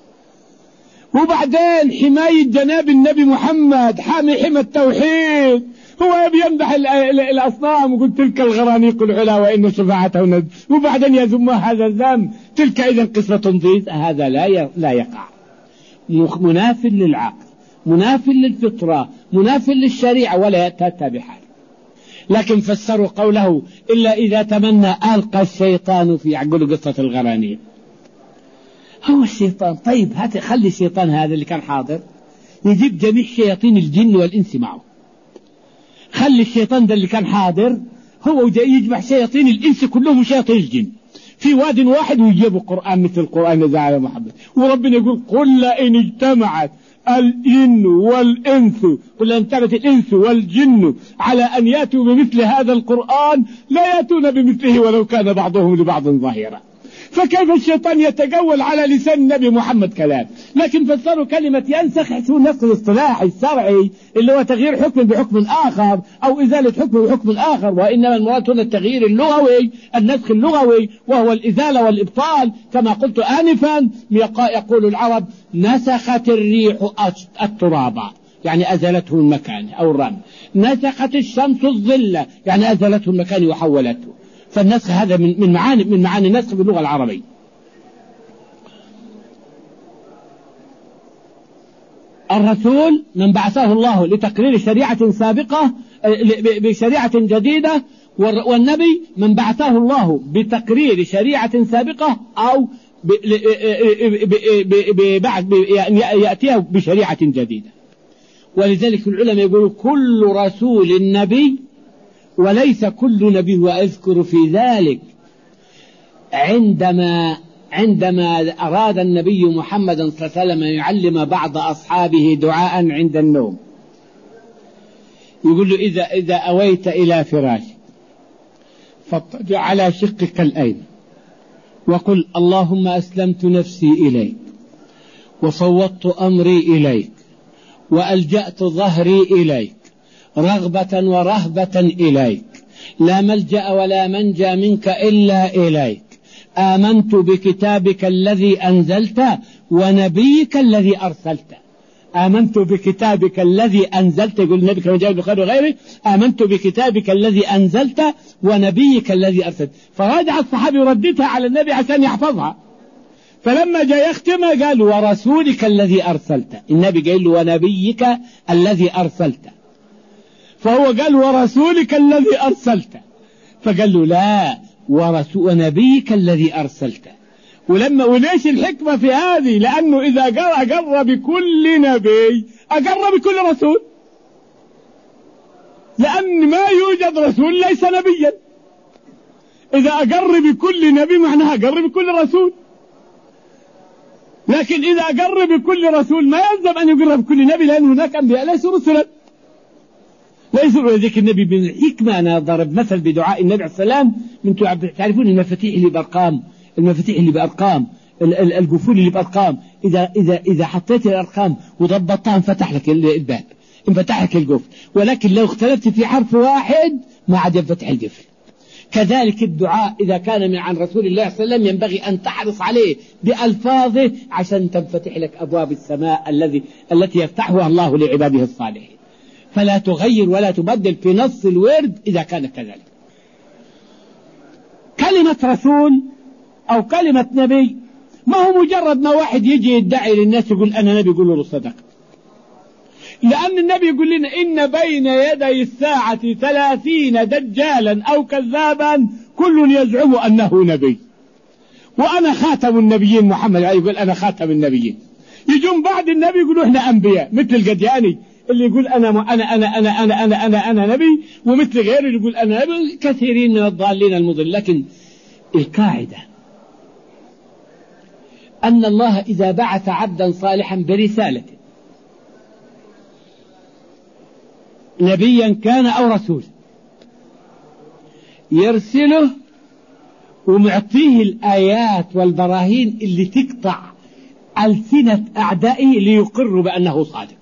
وبعدين حماية جناب النبي محمد، حامي حمى التوحيد، هو بيمدح الأصنام ويقول تلك الغرانيق العلا وإن شفاعته ند، وبعدين يذمها هذا الذنب، تلك إذن قسمة ضيز. هذا لا لا يقع، مناف للعقل، مناف للفطرة، مناف للشريعة، ولا يتأتى بحال. لكن فسروا قوله إلا إذا تمنى ألقى الشيطان في عقل قصة الغرانيق. هو الشيطان طيب، هات خلي الشيطان هذا اللي كان حاضر يجيب جميع شياطين الجن والإنس معه، خلي الشيطان ده اللي كان حاضر هو يجمع شياطين الإنس كلهم وشياطين الجن في واد واحد ويجيبوا قرآن مثل القرآن الذي على محمد. وربنا يقول قل إن اجتمعت الجن والإنس، قل إن اجتمعت الإنس والجن على أن يأتوا بمثل هذا القرآن لا يأتون بمثله ولو كان بعضهم لبعض ظاهرا. فكيف الشيطان يتجول على لسان النبي محمد كلام؟ لكن فسروا كلمة ينسخ حسوا النسخ الاصطلاحي الشرعي اللي هو تغيير حكم بحكم آخر أو إزالة حكم بحكم آخر، وإنما المراد هنا التغيير اللغوي، النسخ اللغوي، وهو الإزالة والإبطال. كما قلت آنفا يقول العرب نسخت الريح التراب، يعني أزالته المكان أو الرمل، نسخت الشمس الظل، يعني أزالته المكان وحولته. فالنسخ هذا من من معاني من معاني النسخ باللغة العربية. الرسول من بعثه الله لتقرير شريعة سابقة بشريعة جديدة، والنبي من بعثه الله بتقرير شريعة سابقة أو بعد يأتيه بشريعة جديدة. ولذلك العلماء يقولوا كل رسول نبي وليس كل نبي، وأذكر في ذلك عندما عندما أراد النبي محمد صلى الله عليه وسلم يعلم بعض أصحابه دعاء عند النوم، يقول له إذا إذا أويت إلى فراشك فاضطجع على شقك الأيمن وقل اللهم أسلمت نفسي إليك وفوضت أمري إليك وألجأت ظهري إليك رغبة ورهبة إليك، لا ملجأ ولا منجى منك إلا إليك، آمنت بكتابك الذي أنزلت ونبيك الذي أرسلت. آمنت بكتابك الذي أنزلت، يقول النبي كما جاء البخاري وغيره، آمنت بكتابك الذي أنزلت ونبيك الذي أرسلت. فرجع الصحابي وردتها على النبي عشان يحفظها، فلما جاء يختمها قال ورسولك الذي أرسلت، النبي قال له ونبيك الذي أرسلت، فهو قال ورسولك الذي أرسلت، فقال له لا ورسول ونبيك الذي أرسلت. ولما وليش الحكمة في هذه؟ لأنه إذا أقر بكل نبي أقر بكل رسول، لأن ما يوجد رسول ليس نبيا. إذا أقر بكل نبي معناها أقر بكل رسول، لكن إذا أقر بكل رسول ما يلزم أن يقر بكل نبي، لأن هناك أنبياء ليسوا رسلا، ليسوا. ولذلك النبي بالحكمة أنا ضرب مثل بدعاء النبي عليه السلام، من تعرفون المفاتيح اللي بأرقام، المفاتيح اللي بأرقام القفول اللي بأرقام، إذا إذا إذا حطيت الأرقام وضبطتها انفتح لك الباب، انفتح لك القفل. ولكن لو اختلفت في حرف واحد ما عاد ينفتح القفل. كذلك الدعاء إذا كان من عن رسول الله صلى الله عليه وسلم ينبغي أن تحرص عليه بألفاظه عشان تنفتح لك أبواب السماء الذي التي يفتحها الله لعباده الصالحين. فلا تغير ولا تبدل في نص الورد إذا كان كذلك. كلمة رسول أو كلمة نبي ما هو مجرد ما واحد يجي يدعي للناس يقول أنا نبي، يقول له صدق، لأن النبي يقول لنا إن بين يدي الساعة ثلاثين دجالا أو كذابا كل يزعم أنه نبي، وأنا خاتم النبيين. محمد عليه يقول أنا خاتم النبيين. يجون بعد النبي يقولوا إحنا أنبياء، مثل القدياني اللي يقول أنا أنا أنا أنا أنا أنا أنا, أنا نبي، ومثل غيره يقول أنا نبي. كثيرين من الضالين المضل. لكن القاعدة أن الله إذا بعث عبدا صالحا برسالة نبيا كان أو رسول يرسله ومعطيه الآيات والبراهين اللي تقطع ألسنة أعدائه ليقروا بأنه صادق.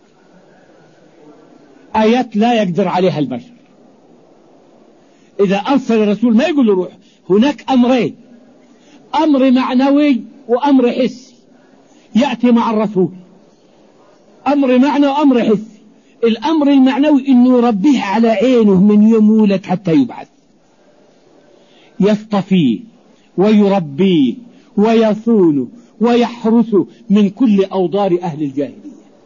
آيات لا يقدر عليها البشر. إذا أرسل الرسول ما يقول له روح. هناك أمرين، أمر معنوي وأمر حسي يأتي مع الرسول. أمر معنى وأمر حسي. الأمر المعنوي إنه يربيه على عينه من يوم ولد حتى يبعث، يصطفيه ويربيه ويصونه ويحرسه من كل أوضار أهل الجاهلية.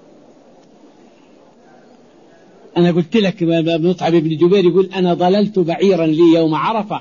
أنا قلت لك مصعب بن جبير يقول أنا ضللت بعيرا لي يوم عرفة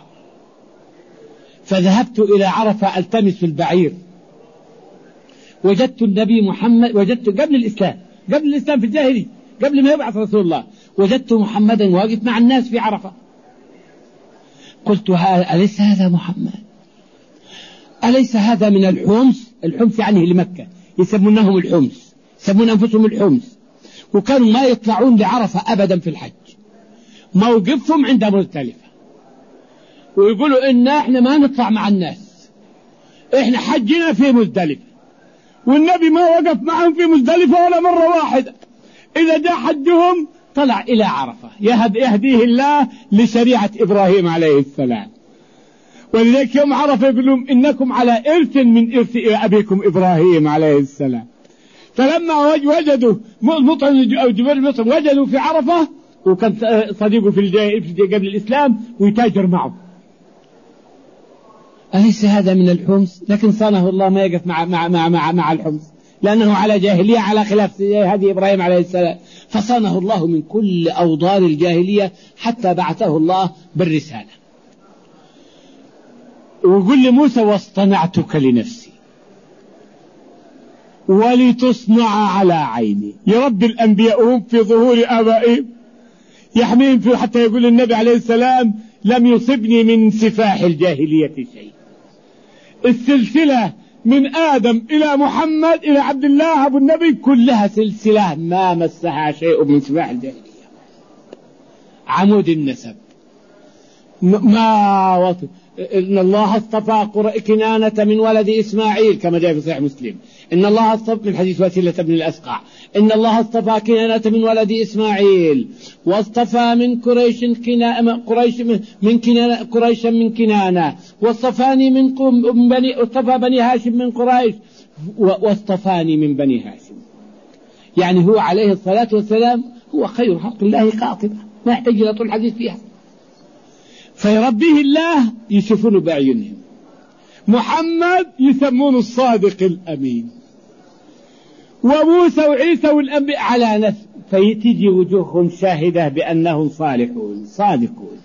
فذهبت إلى عرفة ألتمس البعير، وجدت النبي محمد، وجدت قبل الإسلام قبل الإسلام في الجاهلية قبل ما يبعث رسول الله، وجدت محمدا واقف مع الناس في عرفة. قلت أليس هذا محمد؟ أليس هذا من الحمص؟ الحمص يعني لمكة، يسمونهم الحمص، يسمون أنفسهم الحمص. وكانوا ما يطلعون لعرفة أبدا في الحج، موقفهم عند مزدلفة، ويقولوا إن إحنا ما نطلع مع الناس، إحنا حجنا في مزدلفة. والنبي ما وقف معهم في مزدلفة ولا مرة واحدة. إذا جاء حجهم طلع إلى عرفة، يهد يهديه الله لشريعة إبراهيم عليه السلام. ولذلك يوم عرفة يقول لهم إنكم على إرث من إرث أبيكم إبراهيم عليه السلام. فلما وجدوا مطعم أو جبل مطعم وجدوا في عرفة، وكان صديقه في الجاهلية قبل الإسلام ويتاجر معه. أليس هذا من الحمص؟ لكن صانه الله ما يقف مع مع مع مع, مع الحمص، لأنه على جاهلية على خلاف هدي إبراهيم عليه السلام. فصانه الله من كل أوضار الجاهلية حتى بعثه الله بالرسالة. ويقول لموسى واصطنعتك لنفسي ولتصنع على عيني. يربي الأنبياء هم في ظهور آبائهم، يحميهم فيه، حتى يقول النبي عليه السلام لم يصبني من سفاح الجاهلية شيء. السلسلة من آدم إلى محمد إلى عبد الله أبو النبي كلها سلسلة ما مسها شيء من سفاح الجاهلية. عمود النسب ما وطن. إن الله اصطفى كنانة من ولد إسماعيل كما جاء في صحيح مسلم. إن الله اصطفى من حديث وسيلة بن الأسقع إن الله اصطفى كنانة من ولد إسماعيل، واصطفى من قريش كنا قريش من كنانة قريشا من كنانة، واصطفاني من بني اصطفى بني هاشم من قريش، واصطفاني من بني هاشم. يعني هو عليه الصلاة والسلام هو خير خلق الله قاطبة، ما يحتاج إلى طول الحديث فيها. فيربيه الله يشوفونه بعينهم. محمد يسمونه الصادق الأمين، وموسى وعيسى والأنبياء على نفس، فيتجي وجوههم شاهدة بأنهم صالحون صادقون.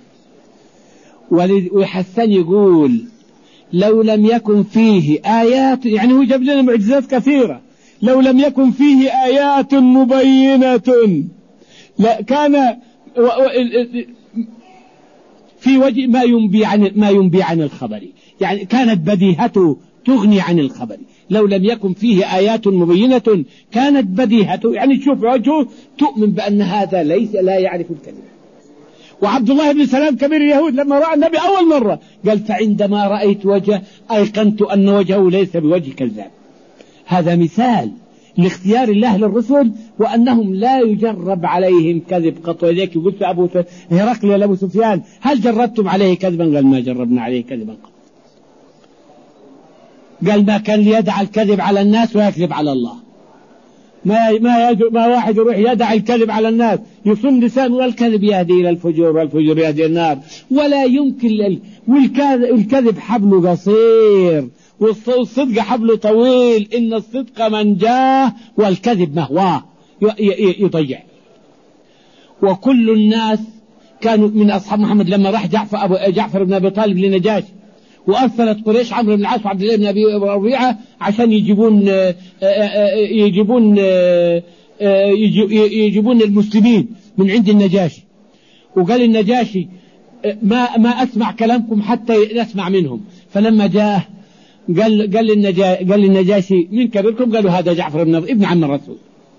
وحسن يقول لو لم يكن فيه آيات، يعني هو جاب لنا معجزات كثيرة، لو لم يكن فيه آيات مبينة لا كان في وجه ما ينبي عن ما ينبي عن الخبر، يعني كانت بديهته تغني عن الخبر. لو لم يكن فيه آيات مبينة كانت بديهته، يعني تشوف وجهه تؤمن بأن هذا ليس لا يعرف الكلمة. وعبد الله بن سلام كبير اليهود لما رأى النبي أول مرة قال فعندما رأيت وجهه أيقنت أن وجهه ليس بوجه كذاب. هذا مثال لاختيار الله للرسل وأنهم لا يجرب عليهم كذب قط. ولذلك قلت أبو هرقل يا أبو سفيان هل جربتم عليه كذبا؟ قال ما جربنا عليه كذبا قط. قال ما كان ليدع الكذب على الناس ويكذب على الله. ما ما, ما واحد يروح يدع الكذب على الناس يصم لسان والكذب يهدي إلى الفجور والفجور يهدي النار. ولا يمكن. والكذب حبله قصير والصدق حبله طويل. إن الصدق منجاه والكذب مهواه يضيع. وكل الناس كانوا من أصحاب محمد لما راح جعفر, أبو جعفر بن أبي طالب لنجاشي وأرسلت قريش عمرو بن العاص وعبد الله بن أبي ربيعة عشان يجيبون يجيبون يجيبون المسلمين من عند النجاشي. وقال النجاشي ما ما أسمع كلامكم حتى نسمع منهم. فلما جاء قال قال النجاشي قال النجاشي من كبيركم؟ قالوا هذا جعفر بن ابن عم الرسول.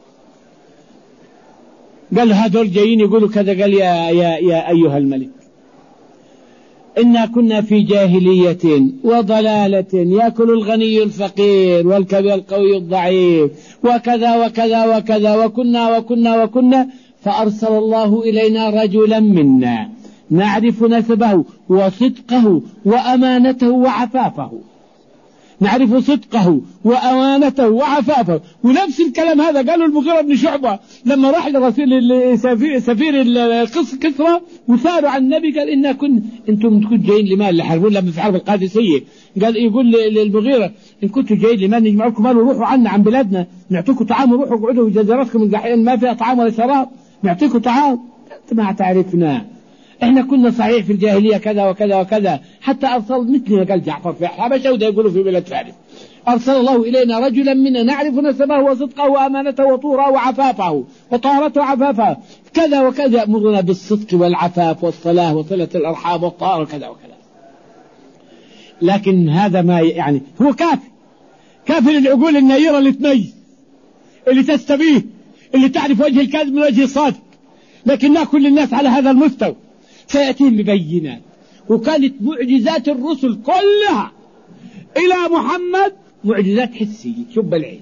قال هذول جايين يقولوا كذا. قال يا يا يا أيها الملك إنا كنا في جاهلية وضلالة يأكل الغني الفقير والكبير القوي الضعيف وكذا وكذا وكذا وكنا وكنا وكنا فأرسل الله إلينا رجلا منا نعرف نسبه وصدقه وأمانته وعفافه. نعرف صدقه وأمانته وعفافه. ونفس الكلام هذا قالوا المغيرة بن شعبة لما راح لرسول سفير الكسرى وسألوا عن النبي قال إنا كن أنتم كنتم جايين لمال لحربون لما في حرب القادسية. قال يقول للمغيرة إن كنتم جايين لمال نجمع لكم مال وروحوا عنا عن بلادنا نعطيكم طعام وروحوا اقعدوا جزيرتكم الجحيم ما فيها طعام ولا شراب نعطيكم طعام. أنت ما تعرفنا احنا كنا صحيح في الجاهلية كذا وكذا وكذا حتى أرسل مثلنا قال جعفر في حبشة وده يقولوا في بلاد فارس أرسل الله إلينا رجلا منا نعرف نسبه وصدقه وأمانته وطوره وعفافه وطهارته وعفافه كذا وكذا يأمرنا بالصدق والعفاف والصلاة وصلة الأرحام والطهارة وكذا وكذا. لكن هذا ما يعني هو كافي كافي للعقول النيرة اللي تميز اللي تستبيه اللي تعرف وجه الكاذب من وجه الصادق. لكن لا كل الناس على هذا المستوى. سيأتيهم ببينات. وكانت معجزات الرسل كلها إلى محمد معجزات حسية شب العين.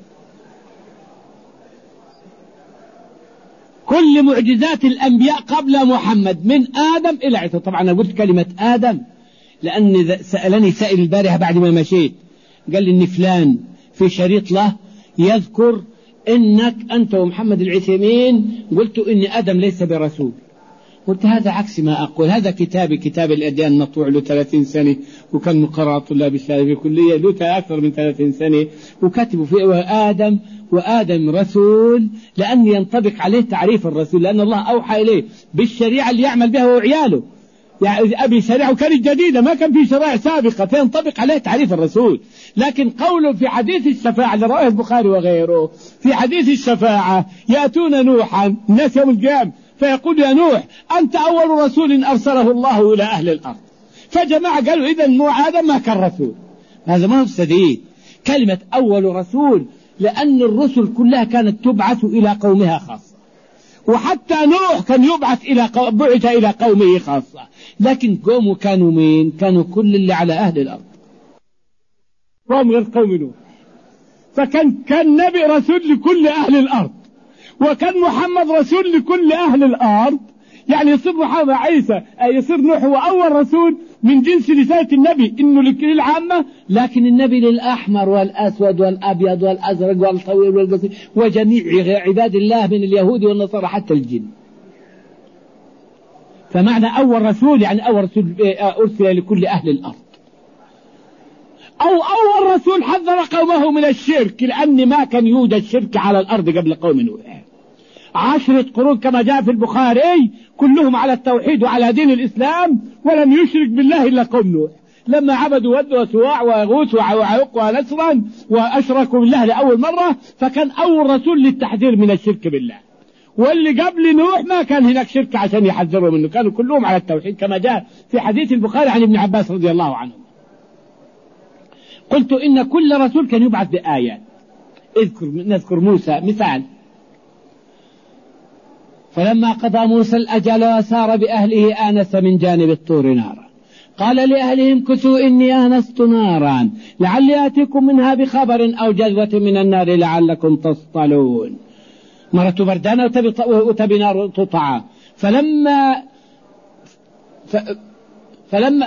كل معجزات الأنبياء قبل محمد من آدم إلى عيسى. طبعا أنا قلت كلمة آدم لأن سألني سائل البارحة بعد ما مشيت قال لي إن فلان في شريط له يذكر إنك أنت ومحمد العثيمين قلت إن آدم ليس برسول. قلت هذا عكس ما أقول. هذا كتابي كتاب الأديان المطبوع له ثلاثين سنة وكان مقرر طلاب الشهادة في كلية له أكثر من ثلاثين سنة وكتبوا فيه آدم وآدم رسول لأن ينطبق عليه تعريف الرسول لأن الله أوحى إليه بالشريعة اللي يعمل بها وعياله. يعني أبي شريعة وكانت جديدة ما كان في شرائع سابقة فينطبق عليه تعريف الرسول. لكن قوله في حديث الشفاعة اللي رواه البخاري وغيره في حديث الشفاعة يأتون نوحا الناس يوم القيامة فيقول يا نوح أنت أول رسول أرسله الله إلى أهل الأرض. فجماعة قالوا إذا نوح هذا ما كان رسول. هذا ما هو سديد كلمة أول رسول لأن الرسل كلها كانت تبعث إلى قومها خاصة وحتى نوح كان يبعث إلى بعث إلى قومه خاصة. لكن قومه كانوا مين؟ كانوا كل اللي على أهل الأرض قوم غير قوم نوح. فكان كان نبي رسول لكل أهل الأرض وكان محمد رسول لكل أهل الأرض. يعني يصير محمد عيسى يصير نوح هو أول رسول من جنس رسالة النبي إنه للعامة لكن النبي للأحمر والأسود والأبيض والأزرق والطويل والقصير وجميع عباد الله من اليهود والنصارى حتى الجن. فمعنى أول رسول يعني أول رسول أرسل لكل أهل الأرض. أو أول رسول حذر قومه من الشرك لأن ما كان يوجد شرك على الأرض قبل قوم نوح. عشرة قرون كما جاء في البخاري كلهم على التوحيد وعلى دين الإسلام ولم يشرك بالله إلا قوم نوح لما عبدوا ود وسواع ويغوث وعيوق ونسرا وأشركوا بالله لأول مرة. فكان أول رسول للتحذير من الشرك بالله. واللي قبل نوح ما كان هناك شرك عشان يحذروا منه كانوا كلهم على التوحيد كما جاء في حديث البخاري عن ابن عباس رضي الله عنه. قلت إن كل رسول كان يبعث بآيات. اذكر نذكر موسى مثال فلما قضى موسى الأجل وسار بأهله آنس من جانب الطور نارا قال لأهلهم كثوا إني آنست نارا لعلي آتيكم منها بخبر أو جذوة من النار لعلكم تصطلون. مرة بردانة وتبي نار تطعى. فلما ف فلما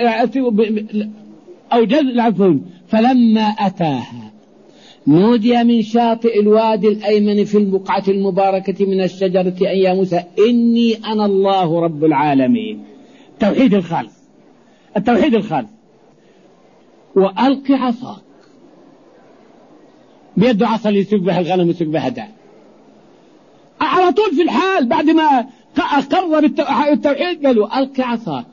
أو جذوة فلما أتاها نودي من شاطئ الوادي الأيمن في البقعة المباركة من الشجرة أن يا موسى إني أنا الله رب العالمين. توحيد الخالص، التوحيد الخالص. وألق عصاك، بيده عصا اللي يسوق بها الغنم ويسوق بها دان على طول في الحال. بعد ما أقر بالتوحيد قالوا ألق عصاك.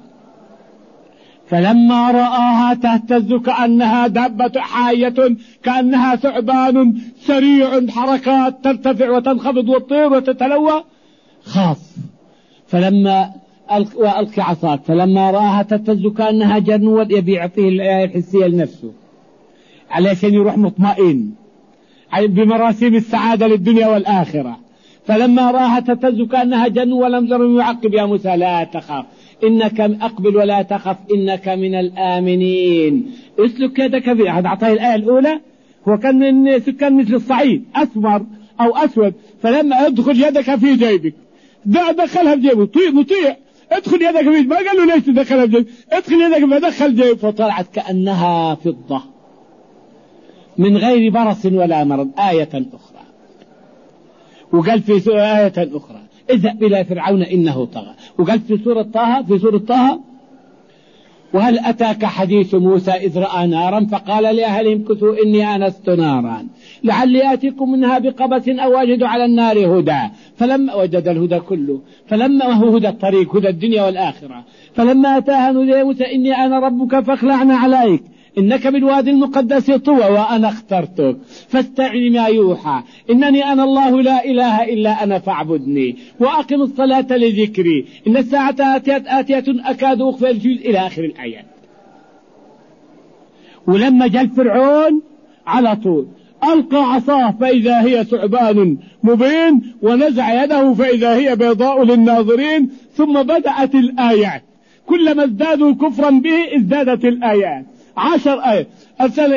فلما رآها تهتز كأنها دابة حية كأنها ثعبان سريع حركات ترتفع وتنخفض وتطير وتتلوى خاف. فلما ألق وألق عصاك فلما رآها تهتز كأنها جرن يبي يعطيه الآية الحسية لنفسه علشان يروح مطمئن بمراسيم السعادة للدنيا والآخرة. فلما رآها تهتز كأنها جرن ولم يرم يعقب يا موسى لا تخاف إنك أقبل ولا تخف إنك من الآمنين اسلك يدك في أحد. أعطاه الآية الأولى هو كان من سكان مثل الصعيد أسمر أو أسود. فلما ادخل يدك في جيبك دخلها في جيبه طيع مطيع ادخل يدك في جيبك ما قال له ليش تدخلها في جيبك ادخل يدك فدخل جيبه فطلعت كأنها فضة من غير برص ولا مرض. آية أخرى وقال في آية أخرى اذهب إلى فرعون إنه طغى. وقال في سورة طه في سورة طه وهل أتاك حديث موسى إذ رأى نارا فقال لأهلهم كثوا إني آنست نارا لعلي آتيكم منها بقبس أو أجد على النار هدى. فلما وجد الهدى كله فلما هو هدى الطريق هدى الدنيا والآخرة. فلما أتاها نودي موسى إني أنا ربك فاخلعنا عليك إنك بالوادي المقدس طوى وأنا اخترتك فاستعن ما يوحى إنني أنا الله لا إله إلا أنا فاعبدني وأقم الصلاة لذكري إن الساعة آتية آتية أكاد أخفي الجزء إلى آخر الآيات. ولما جاء فرعون على طول ألقى عصاه فإذا هي ثعبان مبين ونزع يده فإذا هي بيضاء للناظرين. ثم بدأت الآيات كلما ازدادوا كفرا به ازدادت الآيات. عشر آية أرسل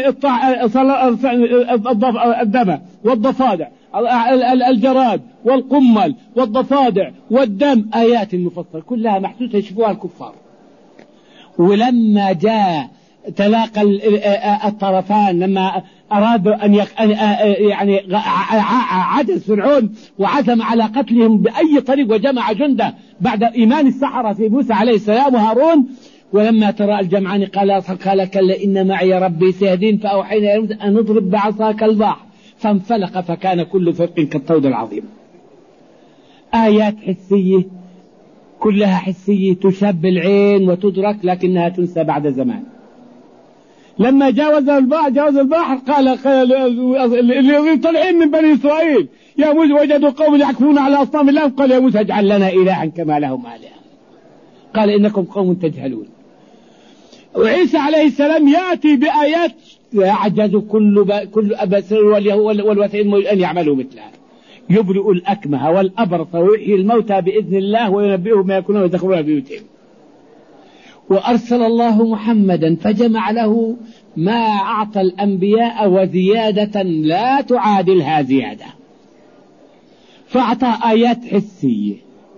الدم والضفادع الجراد والقمل والضفادع والدم آيات مفصلة كلها محسوسة يشوفوها الكفار. ولما جاء تلاقى الطرفان لما أرادوا أن يعني عجز فرعون وعزم على قتلهم بأي طريق وجمع جنده بعد إيمان السحرة في موسى عليه السلام وهارون. ولما ترى الجمعان قال قال كلا إن معي ربي سيهدين فأوحينا إلى موسى أن اضرب بعصاك البحر فانفلق فكان كل فرق كالطود العظيم. آيات حسية كلها حسية تشاب العين وتدرك لكنها تنسى بعد زمان. لما جاوز البحر جاوز البحر قال اللي طالعين من بني إسرائيل يا موسى وجدوا قوم يعكفون على أصنام الله قال يا موسى اجعل لنا إلها كما لهم آلهة قال إنكم قوم تجهلون. وعيسى عليه السلام يأتي بآيات يعجز كل ب... كل أبصر والوثين أن يعملوا مثلها. يبرئ الأكمه والأبرص ويحيي الموتى بإذن الله وينبئهم ما يكونون يدخلون بيوتهم. وأرسل الله محمدا فجمع له ما أعطى الأنبياء وزيادة لا تعادلها زيادة. فأعطى آيات حسية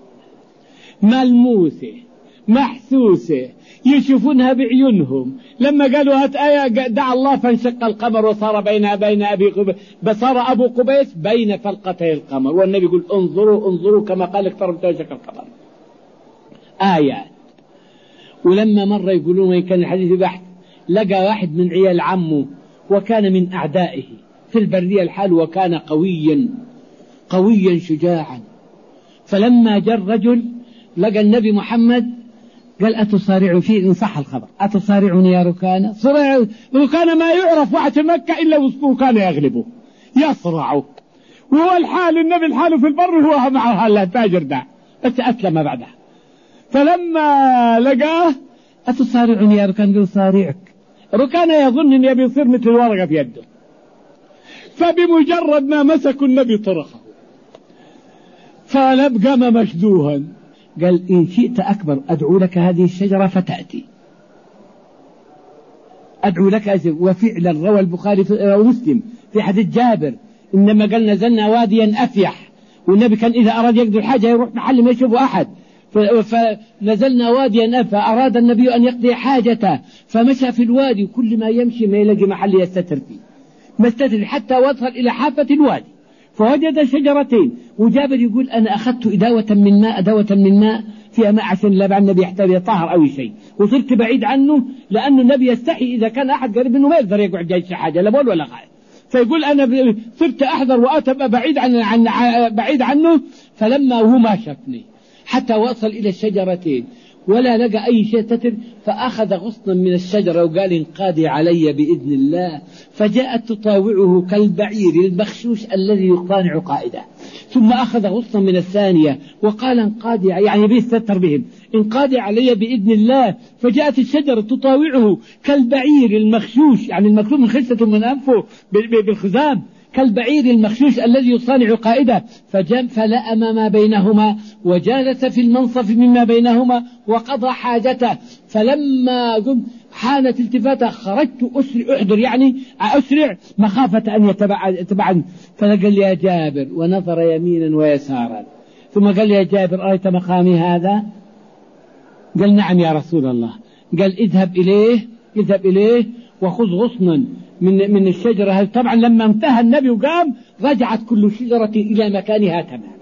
ملموسة محسوسة يشوفونها بعيونهم. لما قالوا هات آية دعا الله فانشق القمر وصار بين بين أبي قبيس بصار أبو قبيس بين فلقتي القمر والنبي يقول انظروا انظروا كما قال اقترب وانشق القمر. آيات. ولما مرة يقولون وإن كان الحديث بحث لقى واحد من عيال عمه وكان من أعدائه في البرية الحال وكان قويا قويا شجاعا. فلما جاء الرجل لقى النبي محمد قال أتصارع فيه إن صح الخبر أتصارعني يا ركانة. صراع ركانة ما يعرف واحد في مكة إلا ركانة يغلبه يصرعه وهو الحال النبي الحال في البر هو معه التاجر ده بس أسلم بعدها. فلما لقاه أتصارعني يا ركانة قال صارعك. ركانة يظن أن يبي يصير مثل الورقة في يده. فبمجرد ما مسكوا النبي طرخه فلبقم مشدوها. قال إن شئت أكبر أدعو لك هذه الشجرة فتأتي، أدعو لك. وفعلا روى البخاري ومسلم في حديث جابر إنما قال نزلنا واديا أفيح، والنبي كان إذا أراد يقضي الحاجة يروح محل ما يشوفه أحد، فنزلنا واديا أفيح، أراد النبي أن يقضي حاجته فمشى في الوادي، وكل ما يمشي ما يلاقي محل يستتر فيه، ما استتر حتى وصل إلى حافة الوادي فوجد شجرتين. وجابر يقول أنا أخذت إداوة من ماء أداوة من ماء فيها ماء عشان لا بعد النبي يحتاج يطهر أو شيء، وصرت بعيد عنه لأن النبي يستحي إذا كان أحد قريب منه ما يقدر يقعد جاي حاجة لا بول ولا غاية، فيقول أنا صرت أحذر وأتبقى بعيد عن, عن بعيد عنه. فلما هو ما شافني حتى وصل إلى الشجرتين ولا لقى أي شيء تتر، فأخذ غصنا من الشجرة وقال انقادي علي بإذن الله، فجاءت تطاوعه كالبعير المخشوش الذي يقانع قائده. ثم أخذ غصنا من الثانية وقال انقادي، يعني بيستتر بهم، انقادي علي بإذن الله. فجاءت الشجرة تطاوعه كالبعير المخشوش، يعني المكتوب من خشة من أنفه بالخزام، كالبعير المخشوش الذي يصانع قائده. فجاء فلأم ما بينهما وجالس في المنصف مما بينهما وقضى حاجته. فلما قم حانت التفاته خرجت أسرع، أحضر يعني أسرع مخافة أن يتبعني. فقال يا جابر ونظر يمينا ويسارا، ثم قال يا جابر أرأيت مقامي هذا؟ قال نعم يا رسول الله. قال اذهب إليه اذهب إليه وخذ غصنا من من الشجرة. طبعا لما انتهى النبي وقام رجعت كل شجرة إلى مكانها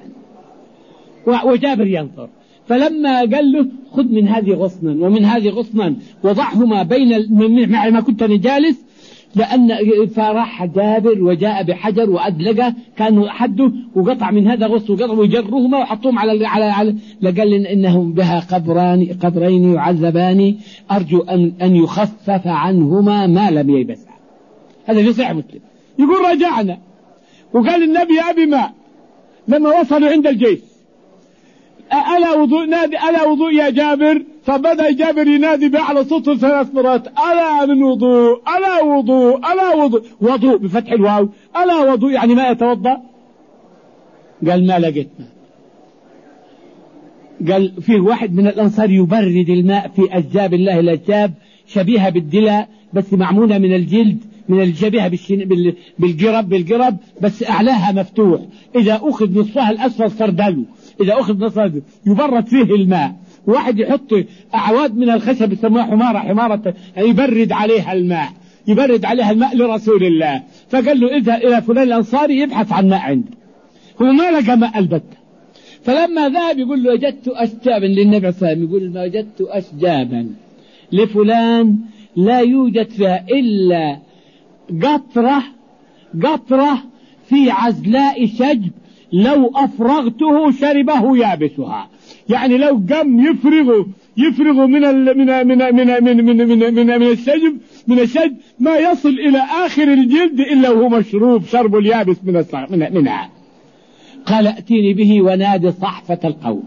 تماما، وجابر ينظر. فلما قال له خذ من هذه غصنا ومن هذه غصنا وضعهما بين مع ما كنت جالس، لأن فراح جابر وجاء بحجر وأدلقه كانوا حده وقطع من هذا غصن وقطع وجرهما وحطوهم على على على لقال إنهم بها قبران قبرين يعذبان أرجو أن أن يخفف عنهما ما لم ييبسا. هذا في صحيح مسلم. يقول رجعنا وقال النبي يا أبي ماء لما وصلوا عند الجيش، ألا وضوء نادي ألا وضوء يا جابر. فبدأ جابر ينادي بأعلى صوته ثلاث مرات ألا من وضوء ألا وضوء ألا وضوء، وضوء بفتح الواو، ألا وضوء يعني ما يتوضأ. قال ما لقيت ماء. قال فيه واحد من الأنصار يبرد الماء في أجاب الله الأجاب شبيهة بالدلة بس معمولة من الجلد، من الشبيهة بالقرب بالقرب بس أعلاها مفتوح، إذا أخذ نصفها الأسفل صار دلو، إذا أخذ نصفها يبرد فيه الماء. واحد يحط أعواد من الخشب يسموها حمارة حمارة يبرد عليها الماء، يبرد عليها الماء لرسول الله. فقال له اذهب إلى فلان الأنصاري يبحث عن ماء عنده، هو ما لقى ماء البتة. فلما ذهب يقول له وجدت أشجابا للنبي صلى الله عليه وسلم، يقول ما وجدت أشجابا لفلان لا يوجد فيها إلا قطرة قطرة في عزلاء شجب لو أفرغته شربه يابسها، يعني لو قام يفرغه يفرغ من ال من من من من من من, من, من الشجب من الشجب ما يصل إلى آخر الجلد إلا وهو مشروب شرب اليابس من من منها. قال ائتيني به ونادي صحفة القوم.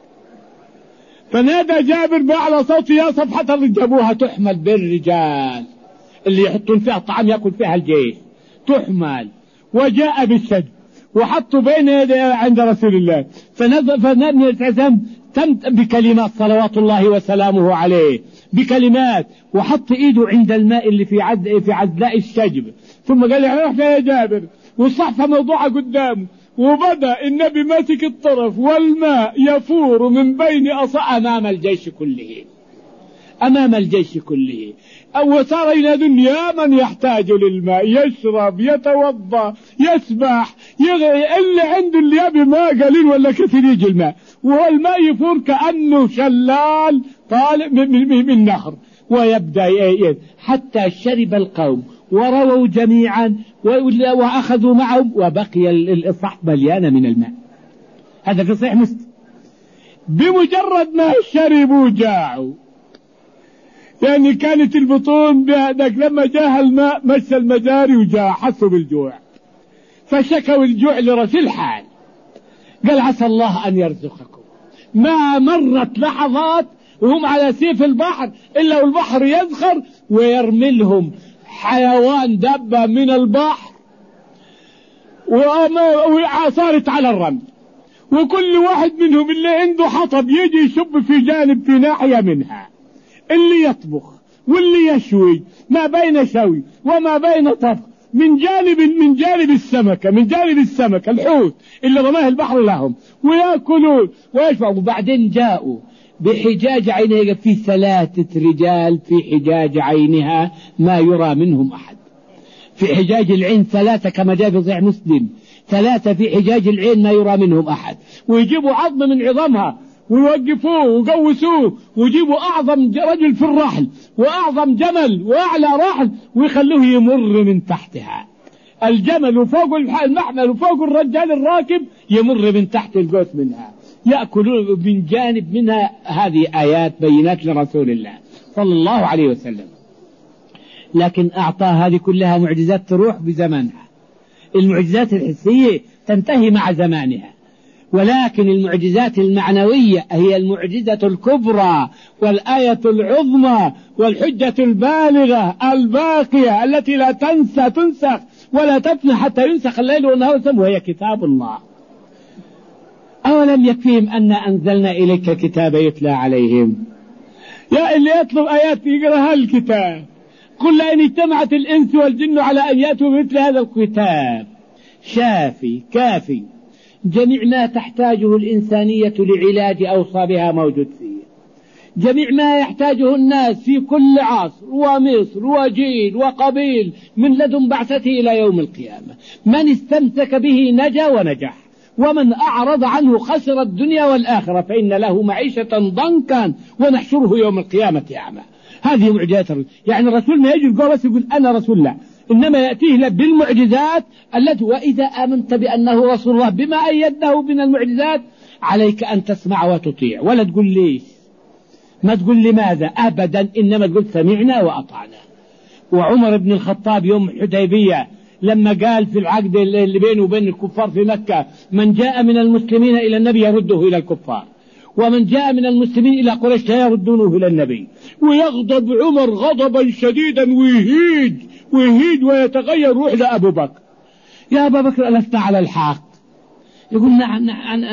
فنادى جابر بأعلى صوته يا صفحة الرجال، جابوها تحمل بالرجال اللي يحطون فيها الطعام يأكل فيها الجيش، تحمل وجاء بالشجب وحطوا بين يدي عند رسول الله. فنظر فنبني تم بكلمات صلوات الله وسلامه عليه بكلمات، وحط ايده عند الماء اللي في عد في عزلاء الشجب، ثم قال له روح يا جابر، والصحفة موضوعة قدامه، وبدأ النبي ماسك الطرف والماء يفور من بين أصابعه أمام الجيش كله، أمام الجيش كله. أو صار ينادون يا من يحتاج للماء يشرب يتوضأ يسبح يغي، اللي عنده اللي يبي ماء قليل ولا كثير يجي الماء، وهو الماء يفور كأنه شلال طالع من, من, من نهر، ويبدأ حتى شرب القوم ورووا جميعا وأخذوا معهم وبقي الصحف مليانة من الماء. هذا في صحيح مسلم. بمجرد ما شربوا جاعوا، يعني كانت البطون بهدك لما جاء الماء مشى المجاري وجاء حسوا بالجوع، فشكوا الجوع لرسول الحال. قال عسى الله أن يرزقكم. ما مرت لحظات وهم على سيف البحر إلا والبحر يزخر ويرملهم حيوان دبة من البحر وصارت على الرمل، وكل واحد منهم اللي عنده حطب يجي يشب في جانب في ناحية منها، اللي يطبخ واللي يشوي، ما بين شوي وما بين طبخ، من جانب من جانب السمكة من جانب السمكة الحوت اللي رماه البحر لهم، ويأكلون ويشبعون. وبعدين جاءوا بحجاج عينها، في ثلاثة رجال في حجاج عينها ما يرى منهم أحد. في حجاج العين ثلاثة كما جاء في صحيح مسلم، ثلاثة في حجاج العين ما يرى منهم أحد. ويجيبوا عظم من عظامها ويوقفوه ويقوسوه، ويجيبوا أعظم رجل في الرحل وأعظم جمل وأعلى رحل ويخلوه يمر من تحتها، الجمل وفوق المحمل وفوق الرجال الراكب يمر من تحت القوس منها، يأكلون من جانب منها. هذه آيات بينات لرسول الله صلى الله عليه وسلم. لكن أعطى هذه كلها معجزات تروح بزمانها، المعجزات الحسية تنتهي مع زمانها، ولكن المعجزات المعنوية هي المعجزة الكبرى والآية العظمى والحجة البالغة الباقية التي لا تنسى تنسخ ولا تفنى حتى ينسخ الليل والنهار، وهي كتاب الله. أولم يكفيهم أن أنزلنا إليك كتاب يتلى عليهم؟ يا اللي يطلب آيات يقرأ الكتاب، قل إن اجتمعت الإنس والجن على أن يأتوا بمثل هذا الكتاب شافي كافي، جميع ما تحتاجه الإنسانية لعلاج أوصابها موجود فيه، جميع ما يحتاجه الناس في كل عصر ومصر وجيل وقبيل من لدن بعثته إلى يوم القيامة. من استمسك به نجا ونجح، ومن أعرض عنه خسر الدنيا والآخرة، فإن له معيشة ضنكا ونحشره يوم القيامة أعمى. هذه معجزات الرسول. يعني الرسول ما يجي القوة بس يقول أنا رسول، لا، إنما يأتيه بالمعجزات التي وإذا آمنت بأنه رسول الله بما أيده من المعجزات عليك أن تسمع وتطيع، ولا تقول ليش، ما تقول لماذا أبدا، إنما تقول سمعنا وأطعنا. وعمر بن الخطاب يوم حديبية لما قال في العقد اللي بينه وبين الكفار في مكة من جاء من المسلمين إلى النبي يرده إلى الكفار، ومن جاء من المسلمين إلى قريش لا يردونه إلى النبي، ويغضب عمر غضبا شديدا ويهيج ويهيج ويتغير روح لأبو بكر، يا أبا بكر ألست على الحق؟ يقول نعم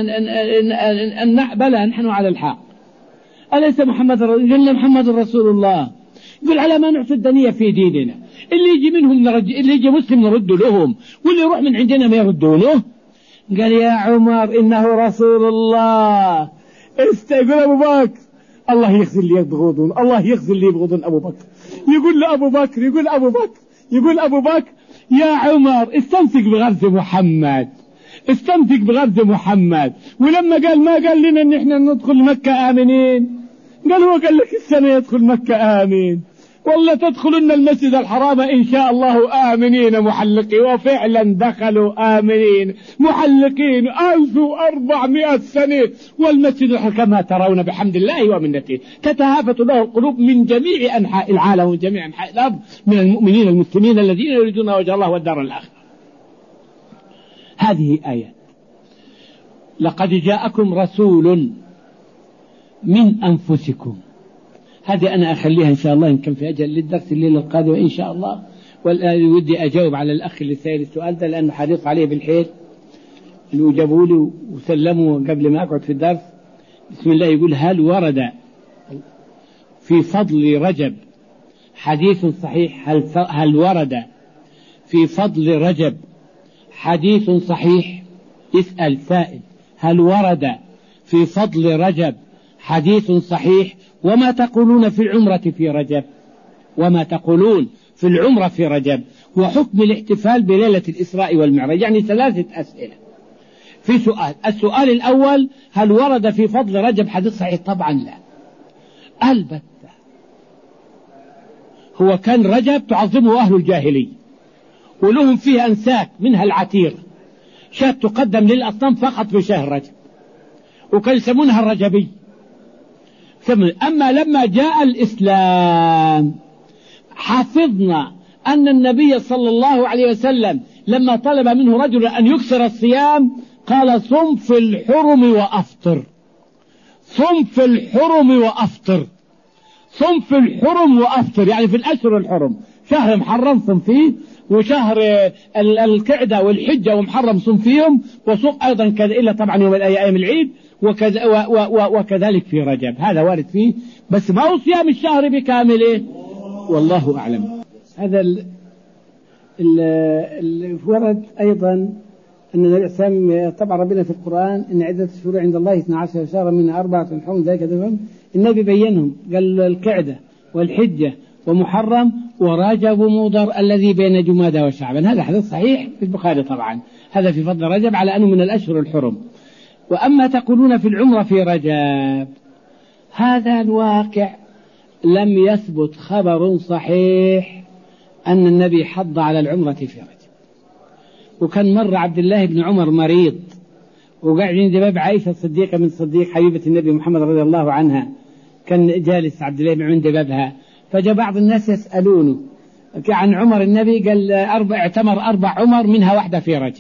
نعم بلى نحن على الحق. أليس محمد قلنا محمد رسول الله؟ يقول على ما نعطي الدنيا في ديننا، اللي يجي منهم نرد، اللي يجي مسلم نرد لهم، واللي يروح من عندنا ما يردونه. قال يا عمر إنه رسول الله. استقول أبو بكر الله يخزي اللي يبغضون، الله يخزي اللي يبغضون أبو بكر. يقول لأبو بكر يقول أبو بكر يقول أبو بكر يا عمر استمسك بغرز محمد، استمسك بغرز محمد. ولما قال ما قال لنا ان احنا ندخل مكة آمنين، قال هو قال لك السنة يدخل مكة آمين، والله تدخلن المسجد الحرام إن شاء الله آمنين محلقين، وفعلا دخلوا آمنين محلقين ألف وأربعمائة سنة، والمسجد الحرام كما ترون بحمد الله ومنته تتهافت له القلوب من جميع أنحاء العالم ومن جميع أنحاء الأرض من المؤمنين المسلمين الذين يريدون وجه الله والدار الآخرة. هذه آيات. لقد جاءكم رسول من أنفسكم، هذه أنا أخليها إن شاء الله إن كان في أجل للدرس الليلة القادمة إن شاء الله. والآن ودي أجاوب على الأخ اللي سأل السؤال ده لأنه حريص عليه بالحيل، اللي جابوا لي وسلموا قبل ما أقعد في الدرس. بسم الله يقول هل ورد في فضل رجب حديث صحيح؟ هل, هل ورد في فضل رجب حديث صحيح؟ اسأل سائل هل ورد في فضل رجب حديث صحيح؟ وما تقولون في العمرة في رجب؟ وما تقولون في العمرة في رجب؟ وحكم الاحتفال بليلة الإسراء والمعراج. يعني ثلاثة أسئلة في سؤال. السؤال الأول هل ورد في فضل رجب حديث صحيح؟ طبعا لا، البتة. هو كان رجب تعظمه أهل الجاهلية ولهم فيه أنساك منها العتير، شاة تقدم للأصنام فقط في شهر رجب، وكان يسمونها الرجبي. أما لما جاء الإسلام حفظنا أن النبي صلى الله عليه وسلم لما طلب منه رجل أن يكسر الصيام قال صم في الحرم وأفطر، صم في الحرم وأفطر، صم في الحرم وأفطر، يعني في الأشهر الحرم، شهر محرم صم فيه وشهر القعدة والحجة ومحرم صم فيهم، وصوم أيضا كذا إلا طبعا يوم أيام العيد، وكذا وكذلك في رجب، هذا وارد فيه، بس ما هو صيام الشهر بكامله، والله أعلم. هذا ال ال ورد أيضا أن النبي صلى الله عليه وسلم، طبعا ربنا في القرآن إن عدة الشهور عند الله اثنا عشر شهرا منها أربعة حرم ذلك دفهم، النبي بينهم قال القعدة والحجة ومحرم ورجب مضر الذي بين جمادى وشعبان، هذا حديث صحيح في البخاري طبعا، هذا في فضل رجب على أنه من الأشهر الحرم. وأما تقولون في العمرة في رجب، هذا الواقع لم يثبت خبر صحيح أن النبي حض على العمرة في رجب. وكان مر عبد الله بن عمر مريض وقاعد عند باب عائشة الصديقة من صديق حبيبة النبي محمد رضي الله عنها، كان جالس عبد الله عند بابها، فجاء بعض الناس يسألونه عن عمر النبي، قال أربع اعتمر أربع عمر منها واحدة في رجب.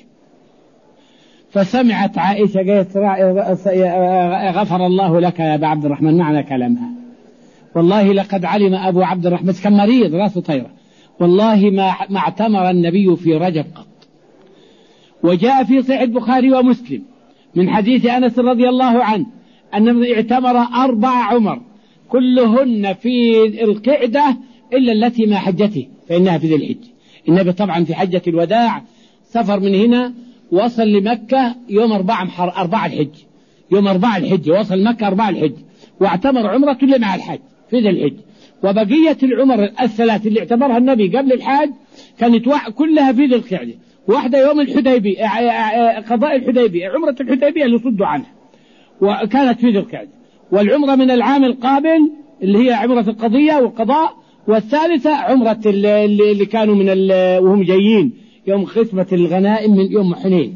فسمعت عائشة قالت غفر الله لك يا أبا عبد الرحمن، معنى كلامها والله لقد علم أبو عبد الرحمن، كان مريض راسه طيرة، والله ما ما اعتمر النبي في رجب قط. وجاء في صحيح البخاري ومسلم من حديث أنس رضي الله عنه أنه اعتمر أربع عمر كلهن في القعدة إلا التي ما حجته فإنها في ذي الحج. النبي طبعا في حجة الوداع سفر من هنا وصل لمكة يوم أربعة أربعة الحج، يوم أربعة الحج وصل مكة أربعة الحج، واعتمر عمرة اللي مع الحج في ذي الحج. وبقية العمر الثلاث اللي اعتبرها النبي قبل الحج كانت كلها في ذي القعدة، واحدة يوم الحديبية قضاء الحديبية، عمرة الحديبية اللي صدوا عنها وكانت في ذي القعدة، والعمرة من العام القابل اللي هي عمرة القضية والقضاء، والثالثة عمرة اللي كانوا من وهم جايين يوم قسمة الغنائم من يوم حنين،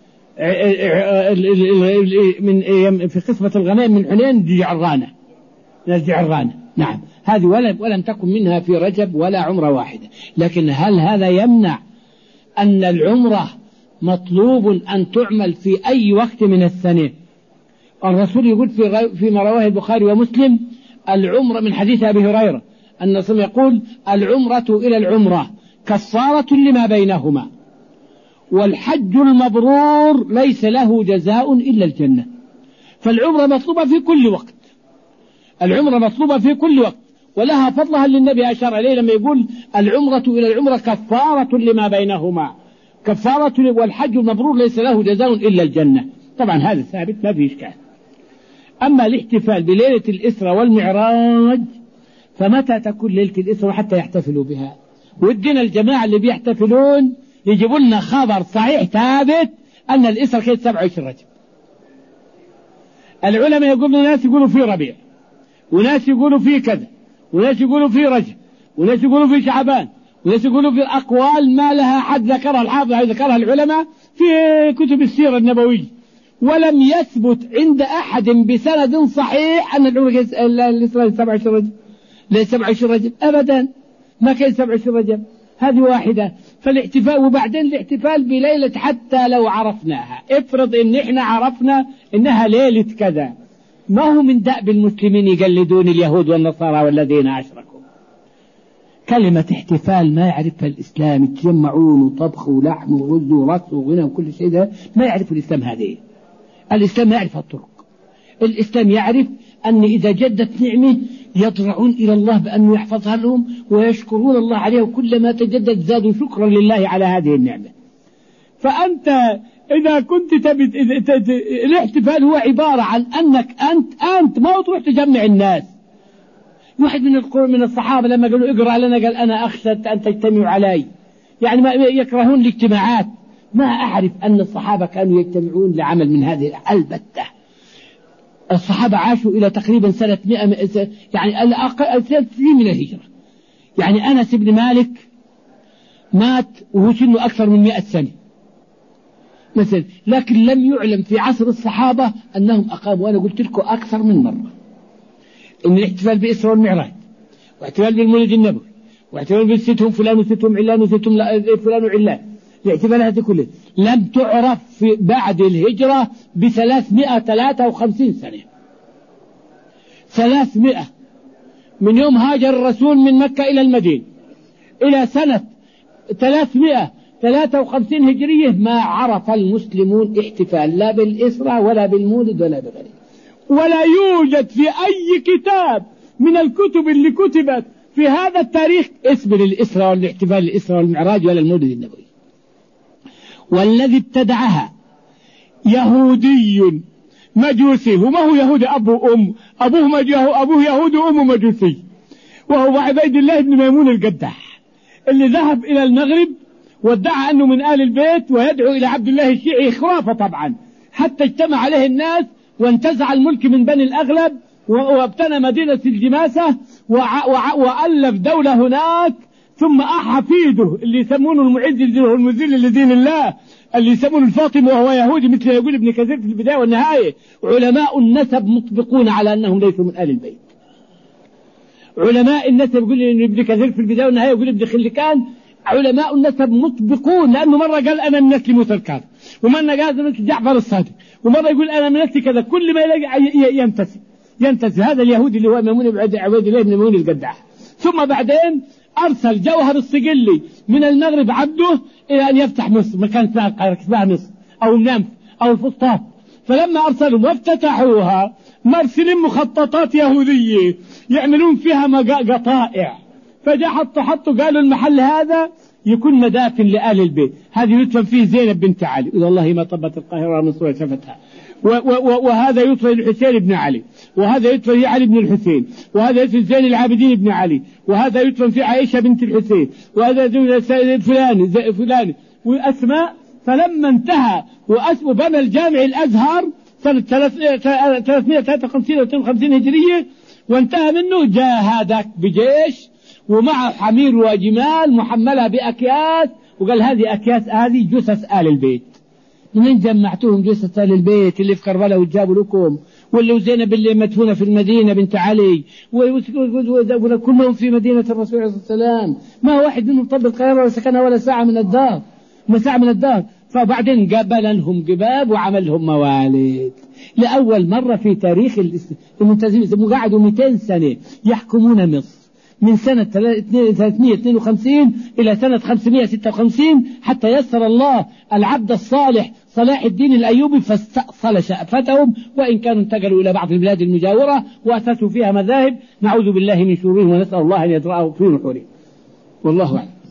من في قسمة الغنائم من حنين جعرانة جعرانة نعم، هذه ولم ولم تكن منها في رجب ولا عمرة واحدة. لكن هل هذا يمنع أن العمرة مطلوب أن تعمل في أي وقت من السنة؟ الرسول يقول في فيما رواه البخاري ومسلم العمرة من حديث أبي هريرة أن الرسول يقول العمرة إلى العمرة كفارة لما بينهما، والحج المبرور ليس له جزاء إلا الجنة. فالعمرة مطلوبة في كل وقت، العمرة مطلوبة في كل وقت، ولها فضلها اللي النبي أشار عليه لما يقول العمرة إلى العمرة كفارة لما بينهما، كفارة، والحج المبرور ليس له جزاء إلا الجنة. طبعا هذا ثابت ما فيه إشكال. أما الاحتفال بليلة الإسراء والمعراج فمتى تكون ليلة الإسراء حتى يحتفلوا بها؟ ودنا الجماعة اللي بيحتفلون يجيبوا لنا خبر صحيح ثابت أن الإسراء كانت سبعة وعشرين رجب. العلماء يقولون ناس يقولوا في ربيع، وناس يقولوا في كذا، وناس يقولوا في رجب، وناس يقولوا في شعبان، وناس يقولوا في أقوال ما لها حد ذكرها الحافظ ذكرها العلماء في كتب السيرة النبوية، ولم يثبت عند أحد بسند صحيح أن الإسراء سبعة وعشرين رجب، ليس سبعة وعشرين رجب أبدا، ما كان سبعة وعشرين رجب. هذه واحدة. فالاحتفال، وبعدين الاحتفال بليلة حتى لو عرفناها، افرض ان احنا عرفنا انها ليلة كذا، ما هو من دأب المسلمين يقلدون اليهود والنصارى والذين أشركوا. كلمة احتفال ما يعرفها الإسلام، يتجمعون وطبخ ولحم ورز ورقص وغنى وكل شيء، ده ما يعرف الإسلام. هذه الإسلام ما يعرف الطرق. الإسلام يعرف أن إذا جدت نعمة يضرعون إلى الله بأن يحفظها لهم ويشكرون الله عليها، وكلما تجدد زادوا شكرا لله على هذه النعمة. فأنت إذا كنت تبت الاحتفال هو عبارة عن أنك أنت أنت ما تروح تجمع الناس. واحد من القرون من الصحابة لما قالوا اقرأ لنا قال أنا أخشى أن تجتمعوا علي، يعني ما يكرهون الاجتماعات. ما أعرف أن الصحابة كانوا يجتمعون لعمل من هذه البتة. الصحابة عاشوا إلى تقريبا سنة مئة، يعني الأقل سنة من الهجرة. يعني أنس بن مالك مات وهو سنه أكثر من مئة سنة مثلا، لكن لم يعلم في عصر الصحابة أنهم أقاموا، وأنا قلت لكم أكثر من مرة إن الاحتفال بإسراء والمعراج، واحتفال بالمولد النبوي، واحتفال بستهم فلان وستهم علان وستهم فلان وعلان، الاحتفالات كلها لم تعرف في بعد الهجرة بثلاثمائة وثلاثة وخمسين سنة. ثلاثمائة من يوم هاجر الرسول من مكة إلى المدينة إلى سنة ثلاثمائة وثلاثة وخمسين هجرية ما عرف المسلمون احتفال لا بالإسرى ولا بالمولد ولا بغيره، ولا يوجد في أي كتاب من الكتب اللي كتبت في هذا التاريخ اسم للإسرى والاحتفال الإسرى والمعراج ولا المولد النبوي. والذي ابتدعها يهودي مجوسي، وما هو يهودي أب وأم، أبوه, مجيه أبوه يهودي وأمه مجوسي، وهو عبيد الله بن ميمون القداح اللي ذهب إلى المغرب وادعى أنه من آل البيت ويدعو إلى عبد الله الشيعي، خرافة طبعا، حتى اجتمع عليه الناس وانتزع الملك من بني الأغلب وابتنى مدينة الجماسة وألف دولة هناك، ثم أحفيده اللي يسمونه المعز المذل لدين الله اللي يسمونه الفاطمي وهو يهودي مثل يقول ابن كثير في البداية والنهاية. علماء النسب مطبقون على أنهم ليسوا من آل البيت. علماء النسب يقول ابن كثير في البداية والنهاية يقول ابن خلكان، علماء النسب مطبقون، لأنه مرة قال أنا من نسل موسى الكاظم، ومرة قال من نسل جعفر الصادق، ومرة يقول أنا من نسل كذا، كل ما يلاقي ينتسب ينتسب هذا اليهودي اللي هو ميمون بن عبيد الله بن ميمون القداح. ثم بعدين أرسل جوهر الصقلي من المغرب عبده إلى أن يفتح مصر، مكان اسمها القاهرة اسمها مصر أو النمس أو الفسطاط. فلما أرسلوا وافتتحوها مرسلين مخططات يهودية يعملون فيها قطائع، فجاء حطوا حطوا قالوا المحل هذا يكون مدافن لآل البيت، هذه يدفن فيه زينب بنت علي، والله ما طبت القاهرة من صورة شفتها، وهذا يدفن الحسين بن علي، وهذا يدفن في علي بن الحسين، وهذا يدفن زين العابدين بن علي، وهذا يدفن في عائشة بنت الحسين، وهذا يدفن فلان فلان وأسماء. فلما انتهى وبنى الجامع الأزهر سنة ثلاثمائة وثلاثة وخمسين أو اثنين وخمسين هجرية وانتهى منه، جاء هذاك بجيش ومعه حمير وجمال محملة بأكياس، وقال هذه أكياس هذه جثث آل البيت. من جمعتوهم جثث آل البيت اللي في كربلاء وجابوا لكم، واللي زينب اللي مدفونة في المدينة بنت علي، وكلهم في مدينة الرسول عليه الصلاة والسلام، ما واحد منهم طب القاهرة ولا سكنها ولا ساعة من الدار، ما ساعة من الدار. فبعدين قبل لهم قباب وعمل لهم موالد لأول مرة في تاريخ المنتزهين. قعدوا مئتين سنة يحكمون مصر من سنة ثلاثمائة واثنين وخمسين إلى سنة خمسمائة وستة وخمسين، حتى يسر الله العبد الصالح صلاح الدين الأيوبي فاستأصل شأفتهم، وإن كانوا انتقلوا إلى بعض البلاد المجاورة وأسسوا فيها مذاهب، نعوذ بالله من شرورهم ونسأل الله أن يدرأه في نحورهم. والله أعلم.